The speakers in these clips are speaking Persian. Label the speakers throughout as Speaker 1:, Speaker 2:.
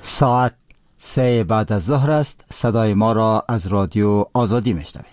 Speaker 1: ساعت 3 بعد از ظهر است. صدای ما را از رادیو آزادی میشنوید.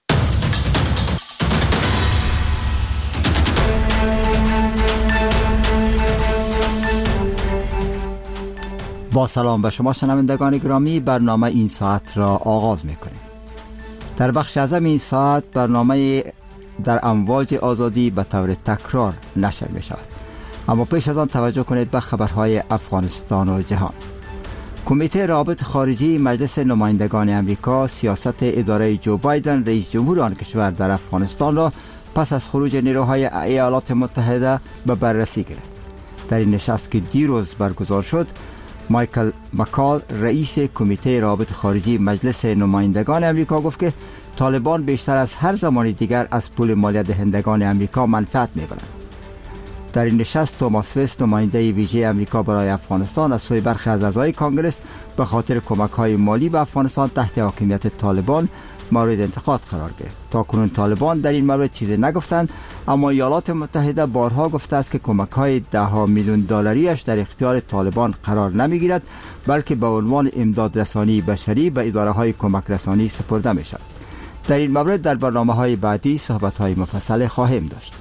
Speaker 1: با سلام به شما شنوندگان گرامی، برنامه این ساعت را آغاز میکنیم. در بخش اعظم این ساعت برنامه در امواج آزادی به طور تکرار نشر می شود. اما پیش از آن توجه کنید به خبرهای افغانستان و جهان. کمیته روابط خارجی مجلس نمایندگان امریکا سیاست اداره جو بایدن رئیس جمهور آن کشور در افغانستان را پس از خروج نیروهای ایالات متحده به بررسی گرفت. در این نشست که دیروز برگزار شد، مایکل مکال رئیس کمیته روابط خارجی مجلس نمایندگان امریکا گفت که طالبان بیشتر از هر زمان دیگر از پول مالیات دهندگان امریکا منفعت می‌برند. در این نشست توماس وست نماینده ویژه امریکا برای افغانستان از سوی برخی از اعضای کانگرس به خاطر کمک‌های مالی به افغانستان تحت حاکمیت طالبان مورد انتقاد قرار گرفت. تاکنون طالبان در این مورد چیزی نگفتند، اما ایالات متحده بارها گفته است که کمک‌های $10 میلیون دلاریش در اختیار طالبان قرار نمی‌گیرد، بلکه به عنوان امداد رسانی بشری به اداره‌های کمک رسانی سپرده می‌شود. در این مورد در برنامه‌های بعدی صحبت‌های مفصل خواهیم داشت.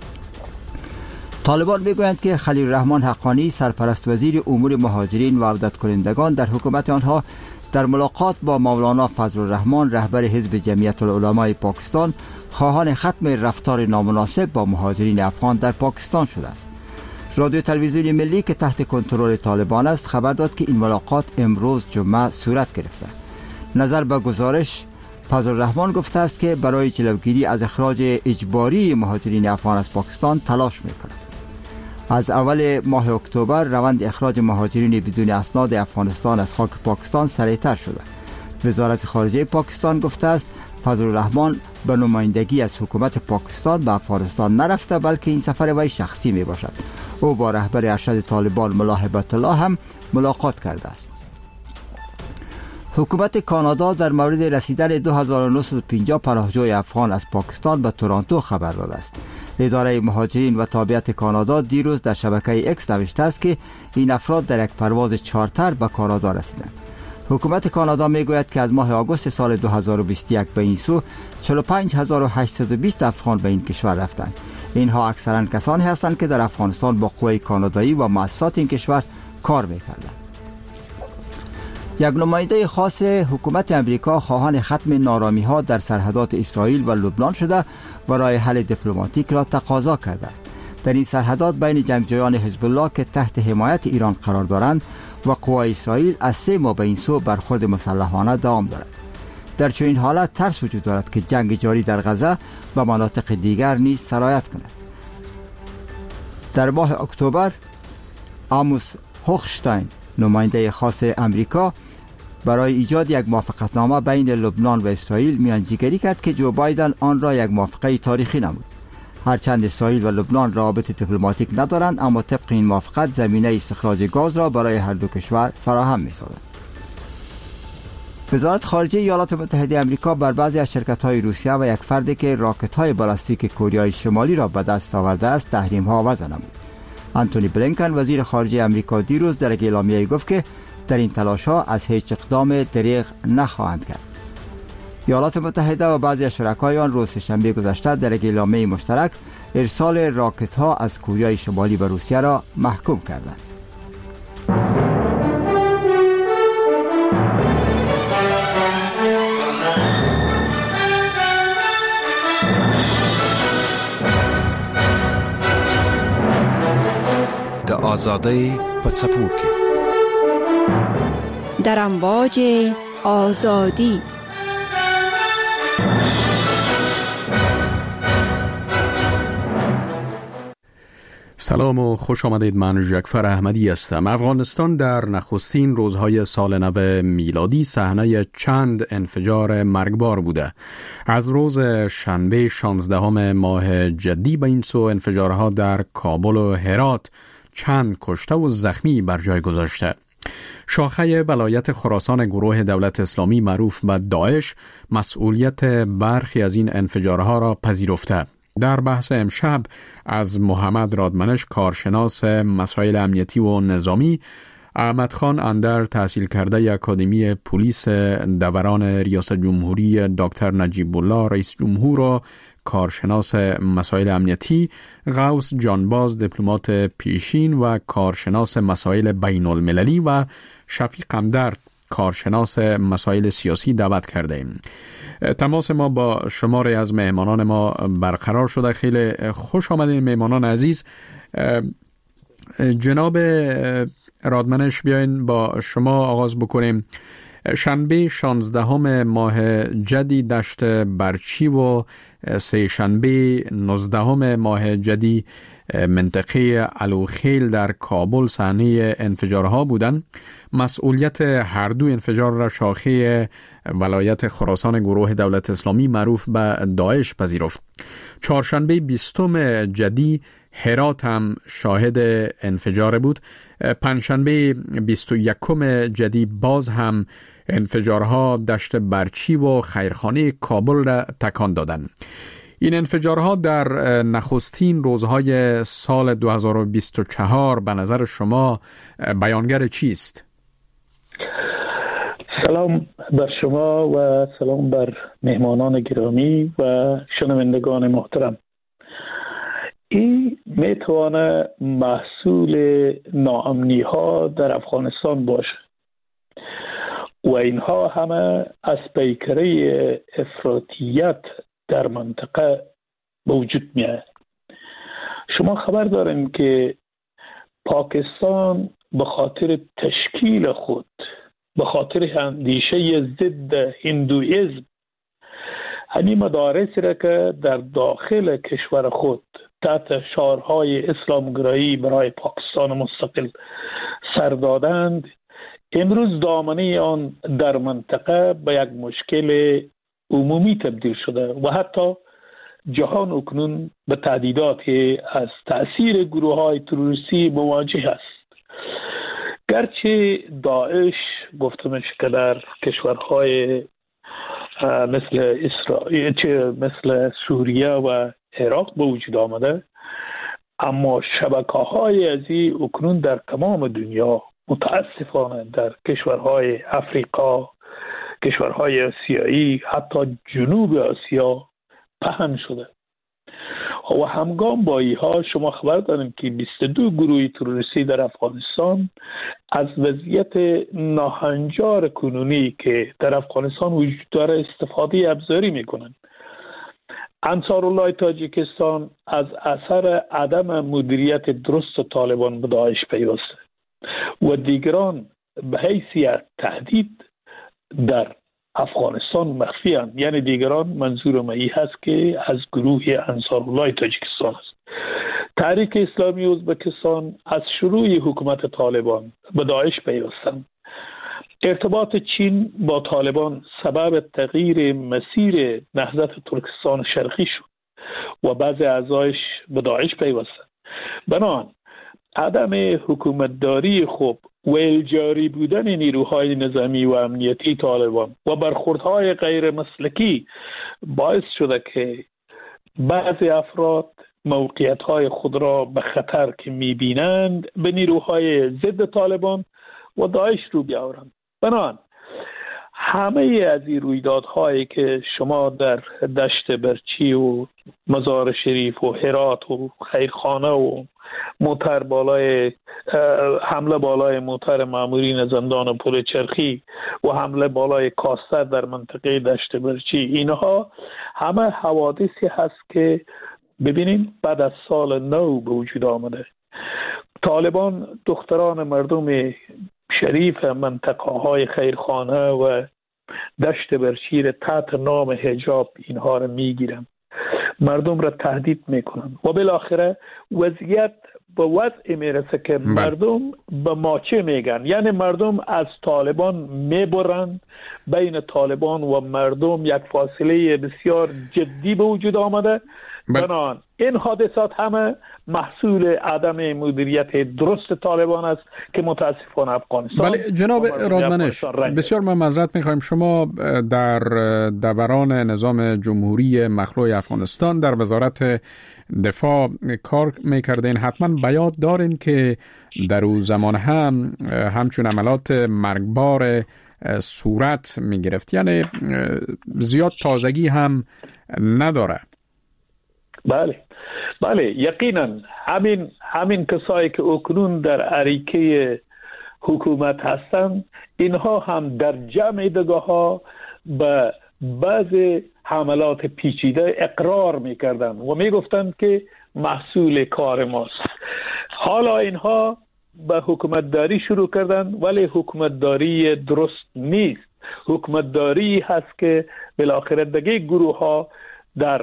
Speaker 1: طالبان میگویند که خلیل الرحمن حقانی سرپرست وزیر امور مهاجرین و عودت کنندگان در حکومت آنها در ملاقات با مولانا فضل الرحمن رهبر حزب جمعیت العلماء پاکستان خواهان ختم رفتار نامناسب با مهاجرین افغان در پاکستان شده است. رادیو تلویزیونی ملی که تحت کنترل طالبان است خبر داد که این ملاقات امروز جمعه صورت گرفته. نظر به گزارش، فضل الرحمن گفته است که برای جلوگیری از اخراج اجباری مهاجرین افغان از پاکستان تلاش می‌کند. از اول ماه اکتبر روند اخراج مهاجرین بدون اسناد افغانستان از خاک پاکستان سریعتر شده. وزارت خارجه پاکستان گفته است فضل الرحمن به نمایندگی از حکومت پاکستان به افغانستان نرفته، بلکه این سفر وی شخصی می باشد. او با رهبر ارشد طالبان ملا هیبت الله هم ملاقات کرده است. حکومت کانادا در مورد رسیدن 2950 پناهجوی افغان از پاکستان به تورنتو خبر داده است. اداره مهاجرین و تابعیت کانادا دیروز در شبکه اکس نوشته است که این افراد در یک پرواز چارتر به کانادا رسیدند. حکومت کانادا میگوید که از ماه آگوست سال 2021 به این سو 45820 افغان به این کشور رفتند. اینها اکثرا کسانی هستند که در افغانستان با قوای کانادایی و مؤسسات این کشور کار میکردند. یک نماینده خاص حکومت امریکا خواهان ختم نارامی‌ها در سرحدات اسرائیل و لبنان شده و راه حل دیپلماتیک را تقاضا کرده است. در این سرحدات بین جنگجویان حزب الله که تحت حمایت ایران قرار دارند و قوای اسرائیل از 3 ماه به این سو برخورد مسلحانه دوام دارد. در چنین حالت ترس وجود دارد که جنگ جاری در غزه به مناطق دیگر نیز سرایت کند. در ماه اکتبر آموس هوخشتاین نماینده خاص امریکا برای ایجاد یک موافقتنامه بین لبنان و اسرائیل میانجیگری کرد که جو بایدن آن را یک موافقه تاریخی نمود. هرچند اسرائیل و لبنان روابط دیپلماتیک ندارند، اما طبق این موافقت زمینه استخراج گاز را برای هر دو کشور فراهم می‌سازد. وزارت خارجه ایالات متحده آمریکا بر بعضی از شرکت‌های روسیه و یک فردی که راکت‌های بالستیک کره شمالی را به دست آورده است تحریم‌ها وضع نمود. آنتونی بلینکن وزیر خارجه آمریکا دیروز در اعلامیه‌ای گفت که در این تلاش‌ها از هیچ اقدام دریغ نخواهند کرد. ایالات متحده و بعضی از شرکای آن روز شنبه گذشته در اعلامیه مشترک ارسال راکت‌ها از کره شمالی به روسیه را محکوم کردند.
Speaker 2: د آزادۍ په څپو کې
Speaker 3: در امواج آزادی.
Speaker 4: سلام و خوش آمدید. من ژکفر احمدی هستم. افغانستان در نخستین روزهای سال نو میلادی صحنه چند انفجار مرگبار بوده. از روز شنبه 16 ماه جدی به این سو انفجارها در کابل و هرات چند کشته و زخمی بر جای گذاشته. شاخه ولایت خراسان گروه دولت اسلامی معروف به داعش مسئولیت برخی از این انفجارها را پذیرفته. در بحث امشب از محمد رادمنش، کارشناس مسائل امنیتی و نظامی، احمد خان اندر تحصیل کرده اکادمی پلیس دوران ریاست جمهوری دکتر نجیب الله رئیس جمهور و کارشناس مسائل امنیتی، غوث جانباز دیپلمات پیشین و کارشناس مسائل بین المللی و شفیق اندر کارشناس مسائل سیاسی دعوت کرده ایم. تماس ما با شماری از مهمانان ما برقرار شده. خیلی خوش آمدین مهمانان عزیز. جناب رادمنش، بیاین با شما آغاز بکنیم. شنبه 16 ماه جدی دشت برچی و سه شنبه 19 ماه جدی منطقه علوخیل در کابل صحنه انفجارها بودند. مسئولیت هر دو انفجار را شاخه ولایت خراسان گروه دولت اسلامی معروف به داعش پذیرفت. چهارشنبه 20 جدی هرات هم شاهد انفجار بود. پنجشنبه 21 جدی باز هم انفجارها دشت برچی و خیرخانه کابل را تکان دادند. این انفجارها در نخستین روزهای سال 2024 به نظر شما بیانگر چیست؟
Speaker 5: سلام بر شما و سلام بر مهمانان گرامی و شنوندگان محترم. این میتوانه محصول ناامنی ها در افغانستان باشه و اینها همه از پیکره افراطیت در منطقه به وجود میاد. شما خبر دارین که پاکستان به خاطر تشکیل خود، به خاطر اندیشه ضد هندویزم، همین مدارسی را که در داخل کشور خود تحت شعارهای اسلامگرایی برای پاکستان مستقل سر دادند، امروز دامنه آن در منطقه به یک مشکل عمومی تبدیل شده و حتی جهان اکنون به تهدیدات از تأثیر گروه‌های تروریستی مواجه است. گرچه داعش گفته میشه که در کشورهای مثل اسرائیل، مثل سوریه و عراق به وجود آمده، اما شبکه‌های ازی اکنون در تمام دنیا، متاسفانه در کشورهای افریقا، کشورهای آسیایی، حتی جنوب آسیا پهن شده و همگام با اینها شما خبر داریم که 22 گروه تروریستی در افغانستان از وضعیت ناهنجار کنونی که در افغانستان وجود داره استفاده ابزاری میکنند. انصارالله تاجیکستان از اثر عدم مدیریت درست طالبان به داعش پیوسته و دیگران به حیثیت تهدید در افغانستان مخفی هستند. یعنی دیگران منظور ای هست که از گروه انصارالله تاجیکستان است. تحریک اسلامی ازبکستان از شروع حکومت طالبان به داعش پیوستند. ارتباط چین با طالبان سبب تغییر مسیر نهضت ترکستان شرقی شد و بعضی اعضایش به داعش پیوستند. بنابراین عدم حکومتداری خوب و الجاری بودن نیروهای نظامی و امنیتی طالبان و برخوردهای غیر مسلکی باعث شده که بعضی افراد موقعیت‌های خود را به خطر که می‌بینند به نیروهای ضد طالبان و داعش رو بیاورند. بنابراین همه از این رویدادهایی که شما در دشت برچی و مزار شریف و هرات و خیرخانه و موتر بالای حمله بالای موتر مامورین زندان و پل چرخی و حمله بالای کاستر در منطقه دشت برچی، اینها همه حوادثی هست که ببینیم بعد از سال نو به وجود آمده. طالبان دختران مردم شریف منطقه های خیرخانه و دشت برچی را تحت نام حجاب اینها را میگیرن، مردم را تهدید میکنن و بالاخره وضعیت به وضع میرسه که مردم به ماچه میگن. یعنی مردم از طالبان میبرند، بین طالبان و مردم یک فاصله بسیار جدی به وجود آمده بنابراین این حادثات همه محصول عدم مدیریت درست طالبان است که متاسفانه افغانستان.
Speaker 4: بله جناب رادمنش، بسیار من معذرت می‌خوایم، شما در دوران نظام جمهوری مخلوع افغانستان در وزارت دفاع کار می‌کردین، حتما بیاد دارین که در اون زمان همچون عملات مرگبار صورت می‌گرفت، یعنی زیاد تازگی هم نداره.
Speaker 5: بله یقینا همین کسایی که اکنون در اریکه حکومت هستند، اینها هم در جمع دگاه‌ها به بعض حملات پیچیده اقرار می‌کردند و می‌گفتند که محصول کار ماست. حالا اینها به حکومتداری شروع کردند، ولی حکومتداری درست نیست. حکومتداری هست که بالاخره دیگه گروه‌ها در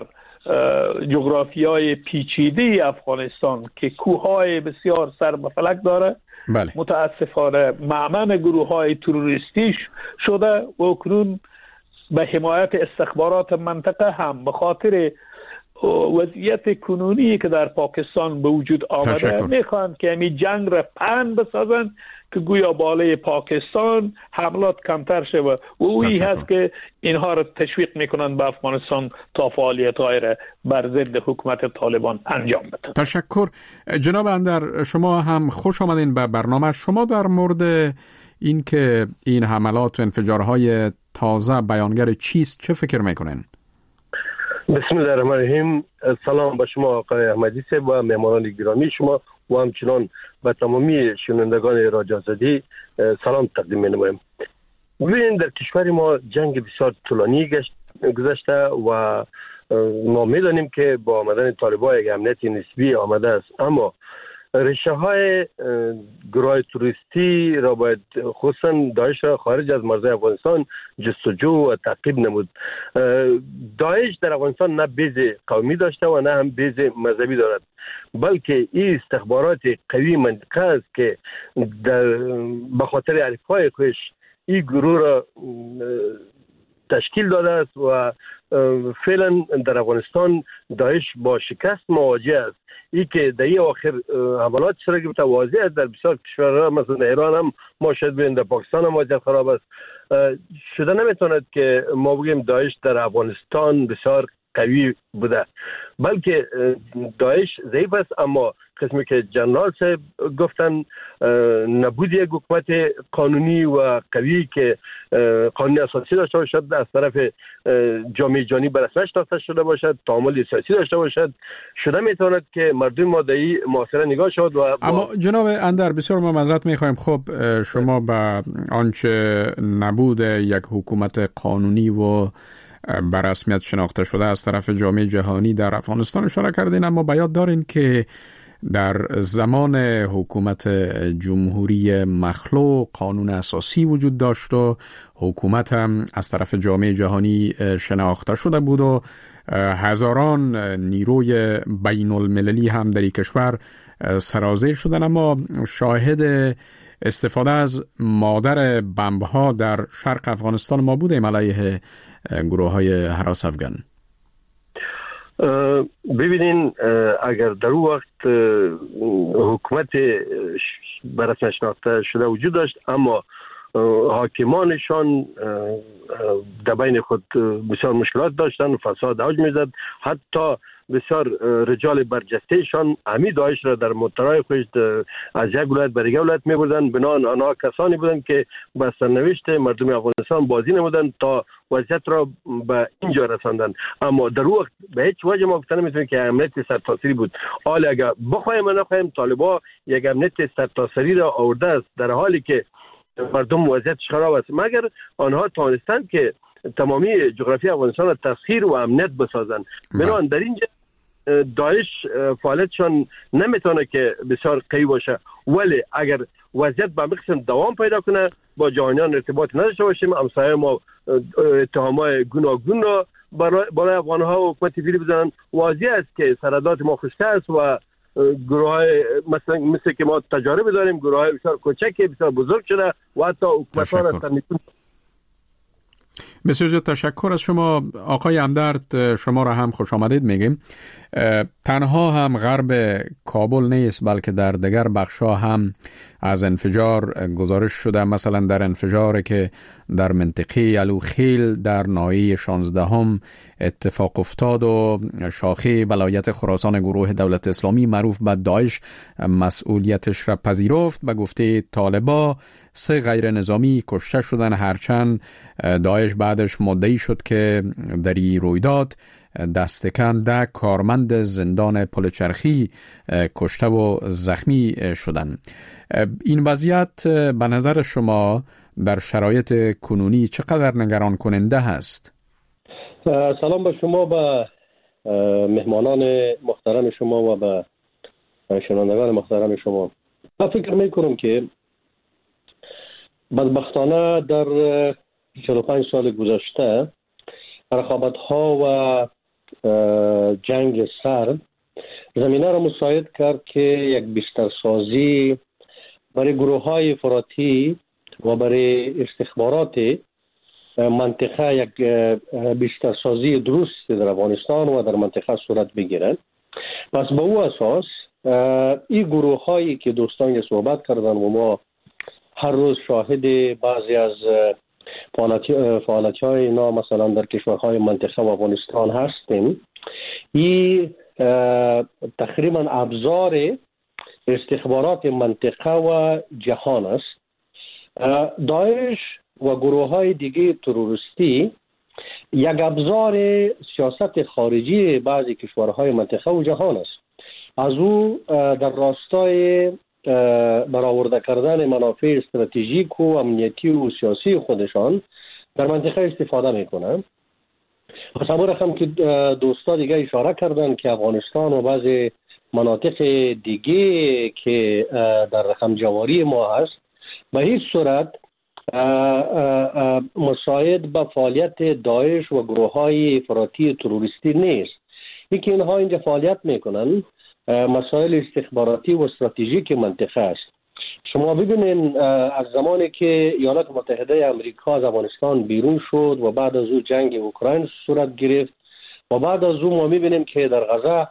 Speaker 5: جغرافیای پیچیده افغانستان که کوههای بسیار سر به فلک داره،
Speaker 4: بله.
Speaker 5: متاسفانه مأمن گروه‌های تروریستی شده و اکنون به حمایت استخبارات منطقه هم به خاطر وضعیت کنونی که در پاکستان به وجود آمده میخوان که همین جنگ را پهن بسازن که گویا بالای پاکستان حملات کمتر شده و اویی هست که اینها را تشویق میکنن به افغانستان تا فعالیت‌های را بر ضد حکومت طالبان انجام بده.
Speaker 4: تشکر جناب اندر، شما هم خوش آمدین به برنامه. شما در مورد این که این حملات و انفجارهای تازه بیانگر چیست چه فکر میکنین؟
Speaker 6: بسم الله الرحمن الرحیم. سلام به شما آقای احمدی صاحب و مهمانان گرامی شما و همچنان به تمامی شنوندگان رادیو آزادی سلام تقدیم می‌نمایم. ببینید در کشور ما جنگ بسیار طولانی گذشته و ما می‌دانیم که با آمدن طالبان یک امنیت نسبی آمده است، اما ریشه های گروه توریستی را باید خصوصا داعش را خارج از مرزهای افغانستان جستجو و تعقیب نمود. داعش در افغانستان نه بیز قومی داشته و نه هم بیز مذهبی دارد، بلکه این استخبارات قوی منطقه است که به خاطر الفای خودش این گروه را تشکیل داده است و فعلا در افغانستان داعش با شکست مواجه است. ای که در این آخر حملات شده که واضح است در بسیار کشورها مثل ایران هم ما شاید ببینیم، در پاکستان هم وضعیت خراب است. شده نمیتواند که ما بگیم داعش در افغانستان بسیار قوی بوده، بلکه داعش ضعیف است، اما قسمی که جنرال صاحب گفتن نبود یک حکومت قانونی و قوی که قانون اساسی داشته باشد، از طرف جامعه جهانی به رسمیت شناخته شده باشد، تعامل سیاسی داشته باشد، شده میتواند که مردم ما در این معاصره نگاه شد. و
Speaker 4: اما جناب اندر بسیار ما معذرت میخوایم، خب شما به آنچه نبود یک حکومت قانونی و به رسمیت شناخته شده از طرف جامعه جهانی در افغانستان اشاره کردین، اما به یاد دارین که در زمان حکومت جمهوری مخلوع قانون اساسی وجود داشت و حکومت هم از طرف جامعه جهانی شناخته شده بود و هزاران نیروی بین المللی هم در این کشور سرازیر شدن، اما شاهد استفاده از مادر بمب‌ها در شرق افغانستان ما بودیم علیه گروه‌های هراس افغان.
Speaker 6: ببینین اگر در اون وقت حکومت برسن شناخته شده وجود داشت، اما حاکمانشان در بین خود بسیار مشکلات داشتن و فساد اوج میزد، حتی بسیار رجال برجستهشان همی داعش را در موترهای خودش از یک ولایت به دیگر ولایت میبردن. بنان آنها کسانی بودند که به سرنوشت مردم افغانستان بازی نمودند تا وضعیت را به اینجا رساندند. اما در وقت به هیچ وجه ما گفتن نمیتونیم که امنیت سرتاسری بود. حالا اگر بخوایم و نخوایم طالبان یک امنیت سرتاسری را آورده است، در حالی که مردم وضعیتش خراب است، مگر آنها توانستند که تمامی جغرافی افغانستان را تسخیر و امنیت بسازند. بنابراین در اینجا داعش فعالیتشان نمیتونه که بسیار قوی باشه، ولی اگر وضعیت به قسم دوام پیدا کنه با جهانیان ارتباط نداشته باشیم، همسایه ما اتهامات گوناگون را برای افغانها و حکومت فعلی بزنن، واضح است که سرحدات ما خشک است و گروه‌های مثل که ما تجارب داریم، گروه‌های بسیار کوچک بسیار بزرگ شده و حتی حکومت‌ها را
Speaker 4: بسیار زیاد تشکر از شما آقای همدرد. شما را هم خوش آمدید میگیم. تنها هم غرب کابل نیست بلکه در دیگر بخش‌ها هم از انفجار گزارش شده. مثلا در انفجاری که در منطقه الوخیل در ناحیه 16 اتفاق افتاد و شاخه ولایت خراسان گروه دولت اسلامی معروف به داعش مسئولیتش را پذیرفت. به گفته طالبا 3 غیر نظامی کشته شدن، هرچند داعش بعدش مدعی شد که در این رویداد دستکم 10 کارمند زندان پلچرخی کشته و زخمی شدند. این وضعیت به نظر شما در شرایط کنونی چقدر نگران کننده هست؟
Speaker 6: سلام به شما، به مهمانان محترم شما و به شنوندگان محترم شما. من فکر میکنم که بدبختانه در 45 سال گذشته رقابت ها و جنگ سرد زمینه را مساعد کرد که یک بسترسازی برای گروه های افراطی و برای استخبارات منطقه یک بسترسازی درست در افغانستان و در منطقه صورت بگیرد. پس به او اساس این گروه هایی که دوستان صحبت کردن و ما هر روز شاهد بعضی از فعالیت های اینا مثلا در کشورهای منطقه و افغانستان هستیم، این تقریبا ابزار استخبارات منطقه و جهان است. داعش و گروه های دیگه تروریستی یک ابزار سیاست خارجی بعضی کشورهای منطقه و جهان است. از او در راستای برآورده کردن منافع استراتژیک و امنیتی و سیاسی خودشان در منطقه استفاده میکنند. تصور رقم که دوستا دیگه اشاره کردن که افغانستان و بعضی مناطق دیگه که در رقم جواری ما هست به هیچ صورت مساعد به فعالیت داعش و گروه های افراطی تروریستی نیست. اینکه اینها اینجا فعالیت میکنن مسائل استخباراتی و استراتژیک منطقه است. شما ببینید از زمانی که ایالات متحده آمریکا از افغانستان بیرون شد و بعد از او جنگ اوکراین صورت گرفت و بعد از او ما میبینیم که در غزه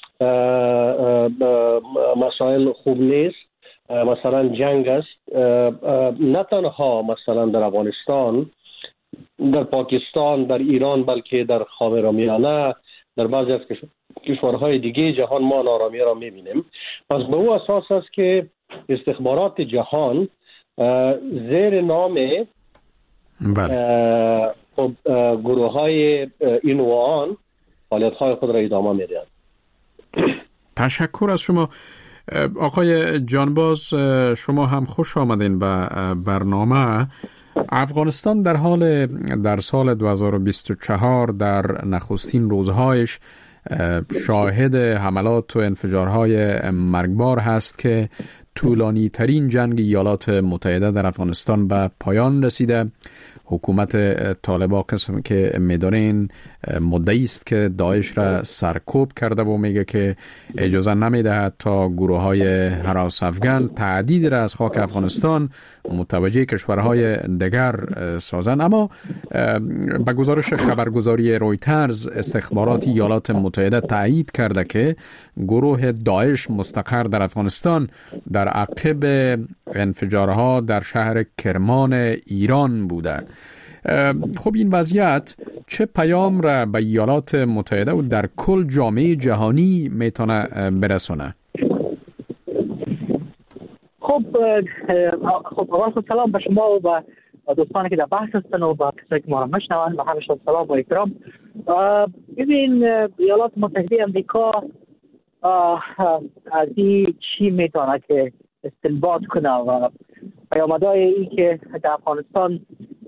Speaker 6: مسائل خوب نیست. مثلا جنگ است، نه تنها مثلا در افغانستان، در پاکستان، در ایران، بلکه در خاورمیانه، در بعضی از کشورهای دیگه جهان ما نارامی را میبینیم. پس به او اساس است که استخبارات جهان زیر نام گروه های این و آن فعالیت های خود را ادامه میدهند.
Speaker 4: تشکر از شما آقای جانباز. شما هم خوش آمدین به برنامه. افغانستان در سال 2024 در نخستین روزهایش شاهد حملات و انفجارهای مرگبار هست که طولانی ترین جنگ ایالات متحده در افغانستان به پایان رسیده. حکومت طالبان قسم که میدانین مدعی است که داعش را سرکوب کرده و میگه که اجازه نمیدهد تا گروه های هراس افغان تعدید را از خاک افغانستان متوجه کشورهای دیگر سازند. اما به گزارش خبرگزاری رویترز استخبارات ایالات متحده تایید کرده که گروه داعش مستقر در افغانستان در عقب انفجارها در شهر کرمان ایران بوده. خب این وضعیت چه پیام را به ایالات متحده و در کل جامعه جهانی میتونه برسونه؟
Speaker 5: خب سلام به شما و به دوستانی که در بحث هستن و به کسایی که ما را میشنوند و همشون سلام و احترام. ببین ایالات متحده امریکا از این چی میتونه که استنباط کنه و پیامدهای این که در افغانستان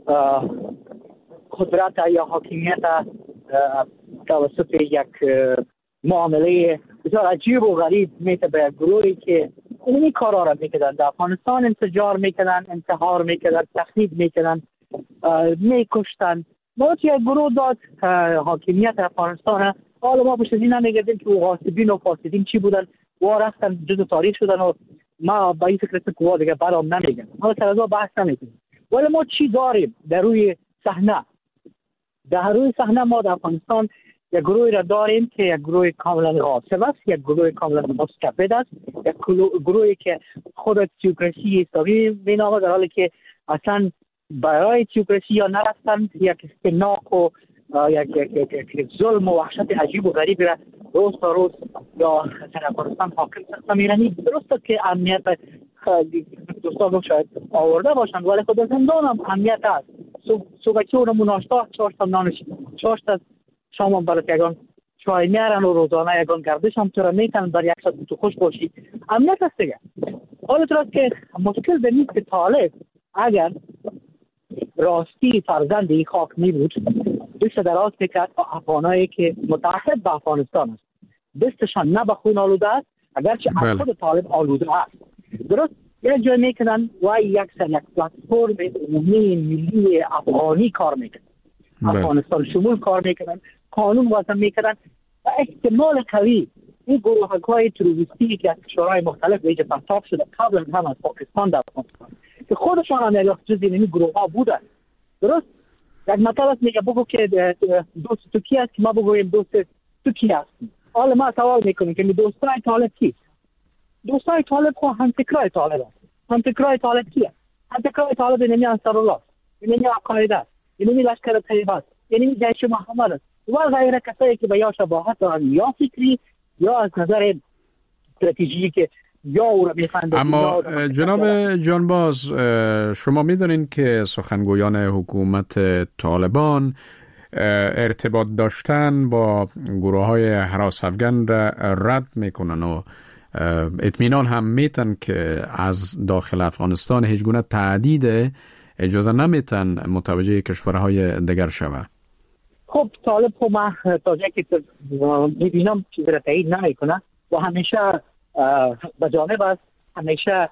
Speaker 5: قدرت یا حاکمیت توسط یک معامله بسیار عجیب و غریب میته به گروهی که این کارا را میکنن در افغانستان، انفجار میکنن، انتحار میکنن، تخریب میکنن، میکشتن. ما یک گروه داد حاکمیت افغانستان. حالا ما بشه این نمیگردیم که غاصبین و فاسدین چی بودن و رفتن جزو تاریخ شدن و ما با این فکر که دیگه برام نمیگن. حالا سر از بحث نمیکنیم. ولی ما چی داریم در روی صحنه؟ در روی صحنه ما در افغانستان یک گروه را داریم که یک گروه کاملا غاصب است، یک گروه کاملا مستبد است، یک گروهی که خود تئوکراسی اسلامی مینامد، در حالی که اصلا برای تئوکراسی یا نرفتن یک استناق و یک ظلم و وحشت عجیب و غریبی را روز تا روز یا در افغانستان حاکم ساخته می‌رانی. درسته که امنیت دوستان شاید آورده باشند، ولی خود زندان هم امنیت است. صبحی اونمون ناشتا 4 تا نانش 4 تا شام برای یگان چای میارن و روزانه یگان گردش هم تو را میتن بر یک ساعت تو خوش باشی. امنیت است دیگه. حالا تو که مشکل به نیست که طالب اگر راستی فرزند این خاک می بود دست دراز میکرد با افغانایی که متعهد به افغانستان است، دستشان نه به خون آلوده است اگرچه از خود طالب آلوده است. درست یک جای میکنن و یک پلتفرم عمومی ملی افغانی کار میکنن، افغانستان شمول کار میکنن، قانون وضع میکنن و احتمال قوی این گروه‌های تروریستی که از کشورهای مختلف به اینجا پرتاب شده قبل هم از پاکستان در افغانستان که خودشان هم یک جزئی این گروه‌ها بودن. درست یک مطلب است میگه بگو که دوست تو کی است که ما بگویم دوست تو کی است. حالا ما سوال میکنیم که دوستای طالب کیست؟ دوستای طالب خو همفکرای طالب است. همفکرای طالب کیه؟ همفکرای طالب نمی انصارالله، نمی عقاید است، نمی لشکر طیبه است، نمی جیش محمد است و غیره کسایی که به یا شباهت دارن یا فکری یا از نظر استراتژیکی که یا او را میخوند.
Speaker 4: اما جناب جانباز، شما میدونین که سخنگویان حکومت طالبان ارتباط داشتن با گروه های هراس افغان را رد میکنن و اطمینان هم میتن که از داخل افغانستان هیچ گونه تهدید اجازه نمیتن متوجه کشورهای دیگر شوه.
Speaker 5: خب طالب خب من تا جایی که میبینم چیزی را تایید نمیکنه و همیشه بجانب است، همیشه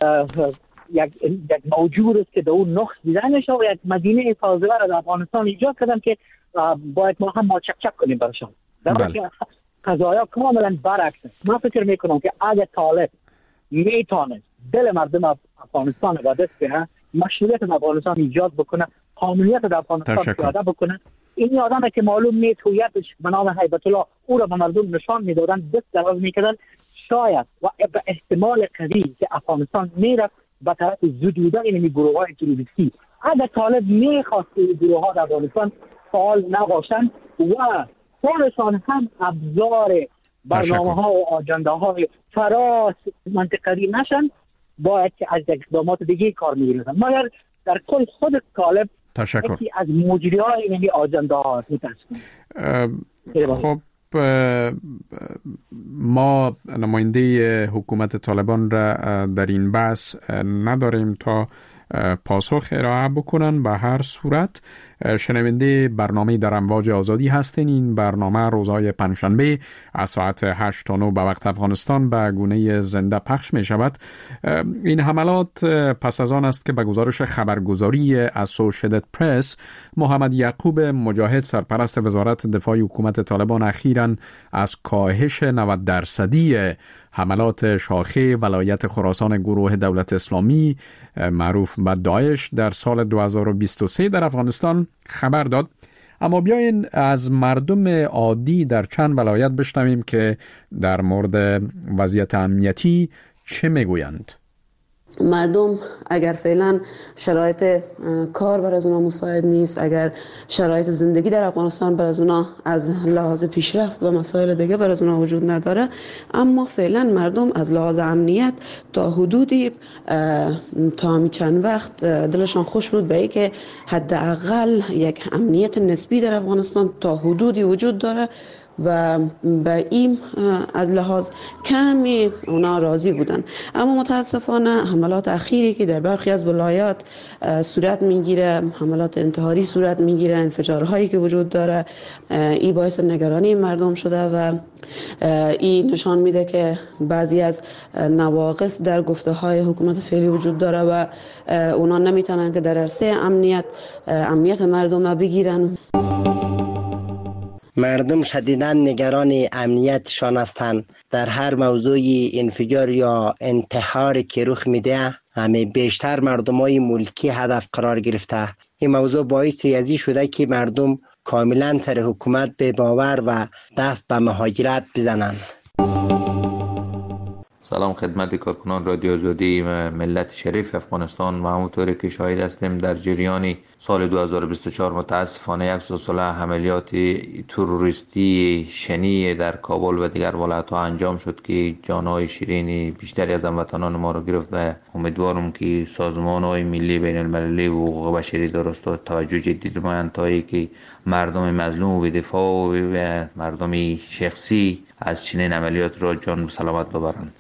Speaker 5: یک موجود است که در اون نقص دیدن میشه و یک مدینه فاضله را در افغانستان ایجاد کردن که باید ما هم چک کنیم برشان. در حالی که قضایا کاملا برعکس. من فکر میکنم که اگه طالب میتونه دل مردم افغانستان را دست بگیره، مشروعیت افغانستان ایجاد بکنه، قانونیت در افغانستان پیاده بکنه، این آدمی که معلوم نیست هویتش به نام هیبت الله او را به مردم نشان میدادن، دست دراز میکردن، شاید و به احتمال قوی که افغانستان میره به طرف زدودن این گروه‌های تروریستی. اگر طالب میخواست این گروه‌ها در افغانستان فعال نباشند و خودشان هم ابزار برنامه‌ها و آجنده‌های فراس منطقه‌ای نشن، باید که از اقدامات دیگه کار می‌گیرن. مگر در کل خود طالب یکی از مجری‌های این آجنده‌ها
Speaker 4: خب ما نماینده حکومت طالبان را در این بحث نداریم تا پاسخ ارائه بکنن. به هر صورت شنونده برنامه در امواج آزادی هستین. این برنامه روزهای پنجشنبه از ساعت 8 تا 9 به وقت افغانستان به گونه زنده پخش می شود. این حملات پس از آن است که به گزارش خبرگزاری اسوشییتد پرس محمد یعقوب مجاهد سرپرست وزارت دفاع حکومت طالبان اخیراً از کاهش 90% حملات شاخه ولایت خراسان گروه دولت اسلامی معروف به داعش در سال 2023 در افغانستان خبر داد. اما بیاین از مردم عادی در چند ولایت بشنویم که در مورد وضعیت امنیتی چه میگویند.
Speaker 7: مردم اگر فعلا شرایط کار بر از اونا مساعد نیست، اگر شرایط زندگی در افغانستان بر از اونا از لحاظ پیشرفت و مسائل دیگه بر از اونا وجود نداره، اما فعلا مردم از لحاظ امنیت تا حدودی تا چند وقت دلشان خوش بود به این که حداقل یک امنیت نسبی در افغانستان تا حدودی وجود داره و به این از لحاظ کمی اونا راضی بودن. اما متاسفانه حملات اخیری که در برخی از ولایات صورت میگیره، حملات انتحاری صورت میگیره، انفجارهایی که وجود داره، این باعث نگرانی مردم شده و این نشان میده که بعضی از نواقص در گفته های حکومت فعلی وجود داره و اونا نمیتونن که در عرصه امنیت مردم را بگیرن.
Speaker 8: مردم شدیداً نگران امنیتشان هستند. در هر موضوع انفجار یا انتحار که رخ میده همه بیشتر مردمای ملکی هدف قرار گرفته. این موضوع باعث ازی شده که مردم کاملا سر حکومت به باور و دست به مهاجرت بزنند.
Speaker 9: سلام خدمت کارکنان رادیو آزادی ملت شریف افغانستان و همونطوری که شاهد هستیم در جریان سال 2024 متاسفانه یک سلسله عملیات تروریستی شنی در کابل و دیگر ولایت‌ها انجام شد که جان‌های شیرین بیشتری از هموطنان ما را گرفت و امیدوارم که سازمان‌های ملی بین المللی و حقوق بشری درست توجه جدی نمایند تا اینکه مردم مظلوم و دفاع و مردم شخصی از چنین عملیات را جان به سلامت ببرند.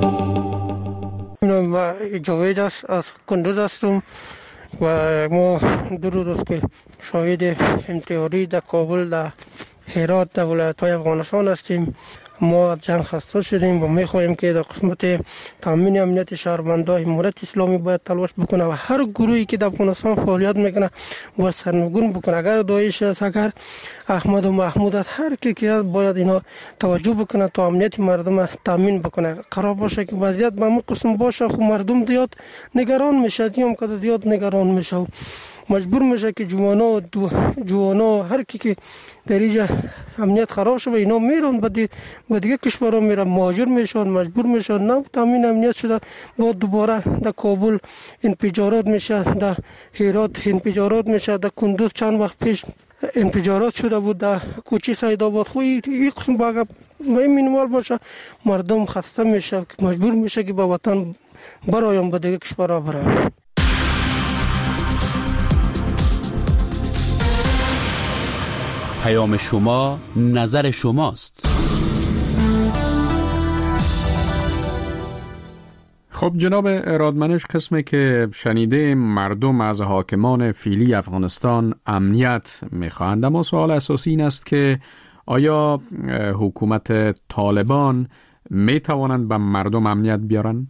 Speaker 10: من جاوید است از کندوز هستم و ما دو روز است که شاهد انتحاری در کابل در هرات در ولایت‌های افغانستان هستیم. ما از جنگ خسته شدیم و می‌خواهیم که در قسمت تامین امنیت شهروندان امارت اسلامی باید تلاش بکنه و هر گروهی که در افغانستان فعالیت میکنه و سرنگون بکنه، اگر داعش است، اگر احمد و محمود است، هر کی که باید اینا توجه بکنه تا امنیت مردم تامین بکنه. قرار باشه که وضعیت به همون قسم باشه خب مردم دیاد نگران میشه، هم که دیاد نگران میشه، مجبور میشه که جوانا هر کی که در اینجا امنیت خراب شده اینا میرن به دیگه کشورها میرن، مهاجر میشن، مجبور میشن. نه تامین امنیت شده با دوباره در کابل انفجارات میشه، در هرات انفجارات میشه، در کندوز چند وقت پیش انفجارات شده بود، در کوچه سیدآباد. خو این قسم باید مینیمال باشه، مردم خسته میشه، مجبور میشه که به وطن برایم به دیگه کشورها برن.
Speaker 11: پیام شما نظر شماست.
Speaker 4: خب جناب رادمنش، قسمی که شنیده مردم از حاکمان فعلی افغانستان امنیت میخواهند، اما سوال اساسی این است که آیا حکومت طالبان میتوانند به مردم امنیت بیارن؟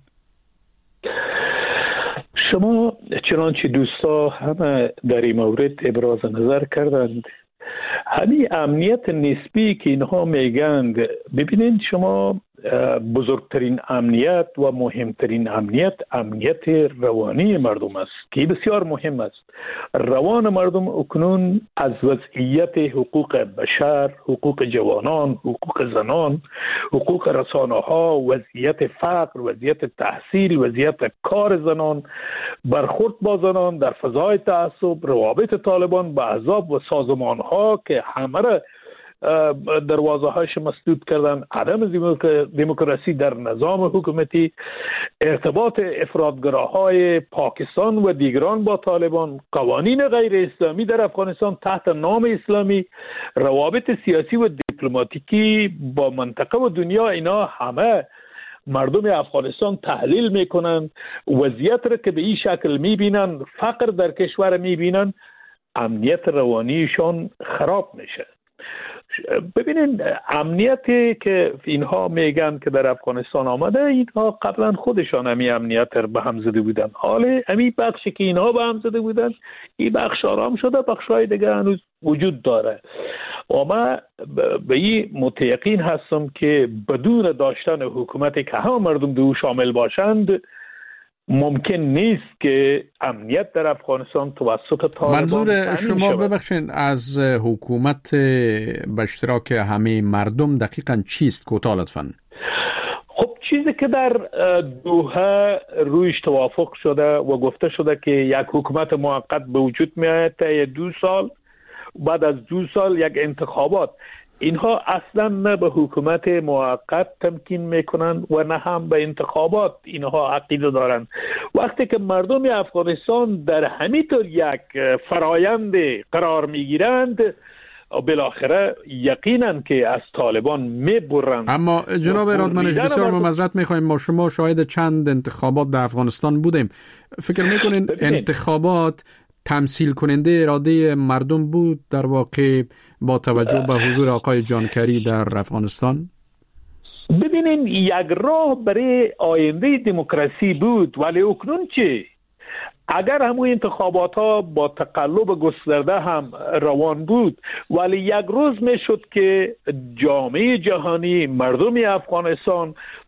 Speaker 5: شما چنانچه دوستا همه در این مورد ابراز نظر کردند، همین امنیت نسبی که اینها میگند، ببینید شما بزرگترین امنیت و مهمترین امنیت روانی مردم است که بسیار مهم است. روان مردم اکنون از وضعیت حقوق بشر، حقوق جوانان، حقوق زنان، حقوق رسانه ها، وضعیت فقر، وضعیت تحصیل، وضعیت کار زنان، برخورد با زنان در فضای تعصب، روابط طالبان با احزاب و سازمان ها که همه دروازه هاش مسدود کردن، عدم دموکراسی در نظام حکومتی، ارتباط افراطگراهای پاکستان و دیگران با طالبان، قوانین غیر اسلامی در افغانستان تحت نام اسلامی، روابط سیاسی و دیپلماتیکی با منطقه و دنیا، اینا همه مردم افغانستان تحلیل میکنند. وضعیت را که به این شکل میبینن، فقر در کشور میبینن، امنیت روانیشان خراب میشه. ببینید امنیتی که اینها میگن که در افغانستان آمده، اینها قبلا خودشان همی امنیت رو به هم زده بودن. حالا همی بخشی که اینها به هم زده بودن، این بخش آرام شده، بخشای دیگه هنوز وجود داره. و من به این متیقین هستم که بدون داشتن حکومتی که همه مردم دو شامل باشند، ممکن نیست که امنیت در افغانستان توسط طالبان.
Speaker 4: منظور شما ببخشید از حکومت به اشتراک همه مردم دقیقاً چیست؟ کوتاه لطفاً.
Speaker 5: خب چیزی که در دوحه رویش توافق شده و گفته شده که یک حکومت موقت به وجود میاد تا 2 سال، بعد از 2 سال یک انتخابات. اینها اصلا نه به حکومت موقت تمکین میکنن و نه هم به انتخابات اینها عقیده دارن. وقتی که مردم افغانستان در همینطور یک فرایند قرار میگیرند، بالاخره یقینا که از طالبان میبرند.
Speaker 4: اما جناب رادمنش، بسیار معذرت میخوایم، ما شما شاهد چند انتخابات در افغانستان بودیم. فکر میکنین انتخابات تمثیل کننده اراده مردم بود در واقع با توجه به حضور آقای جانکری در افغانستان؟
Speaker 5: ببینین یک راه برای آینده دموکراسی بود، ولی اکنون چه؟ اگر همون انتخابات ها با تقلب گسترده هم روان بود، ولی یک روز می شد که جامعه جهانی، مردم افغانستان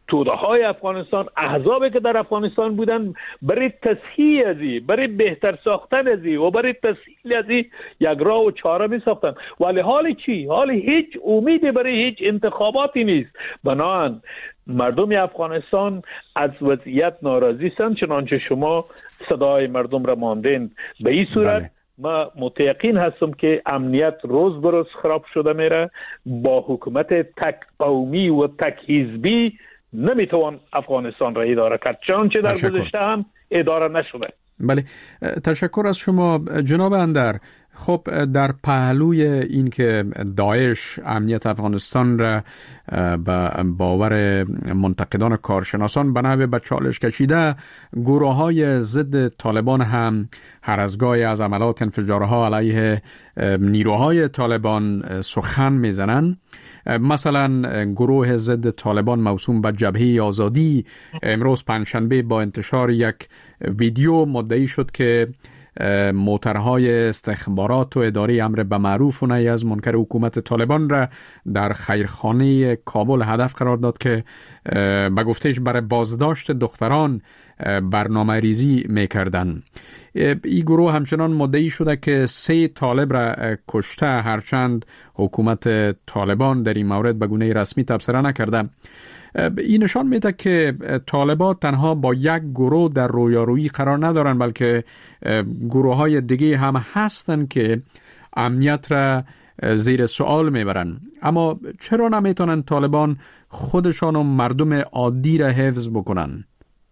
Speaker 5: توده های افغانستان، احزابی که در افغانستان بودن برای تصحیح ازی، برای بهتر ساختن ازی و برای تسهیل ازی یک راه و چاره می ساختن. ولی حال چی؟ حال هیچ امیدی برای هیچ انتخاباتی نیست. بنابراین مردم افغانستان از وضعیت ناراضی هستند، چنانچه شما صدای مردم را ماندین. به این صورت ما متیقن هستم که امنیت روز به روز خراب شده میره. با حکومت تک قومی و تک حزبی نمیتوان افغانستان را اداره کرد، چنانچه در گذشته هم اداره نشده.
Speaker 4: بله، تشکر از شما جناب اندر. خب در پهلوی این که داعش امنیت افغانستان را به باور منتقدان کارشناسان به نحو به چالش کشیده، گروه‌های ضد طالبان هم هر از گاهی از عملات انفجارها علیه نیروهای طالبان سخن میزنند. مثلا گروه ضد طالبان موسوم به جبهه آزادی امروز پنجشنبه با انتشار یک ویدیو مدعی شد که موترهای استخبارات و اداره امر به معروف و نهی از منکر حکومت طالبان را در خیرخانه کابل هدف قرار داد که به گفتهش برای بازداشت دختران برنامه ریزی میکردن. این گروه همچنان مدعی شده که 3 طالب را کشته، هرچند حکومت طالبان در این مورد به گونه رسمی تبصره نکرده. این نشان میده که طالبان تنها با یک گروه در رویارویی قرار ندارن، بلکه گروه های دیگه هم هستن که امنیت را زیر سوال میبرن. اما چرا نمیتونن طالبان خودشان و مردم عادی را حفظ بکنن؟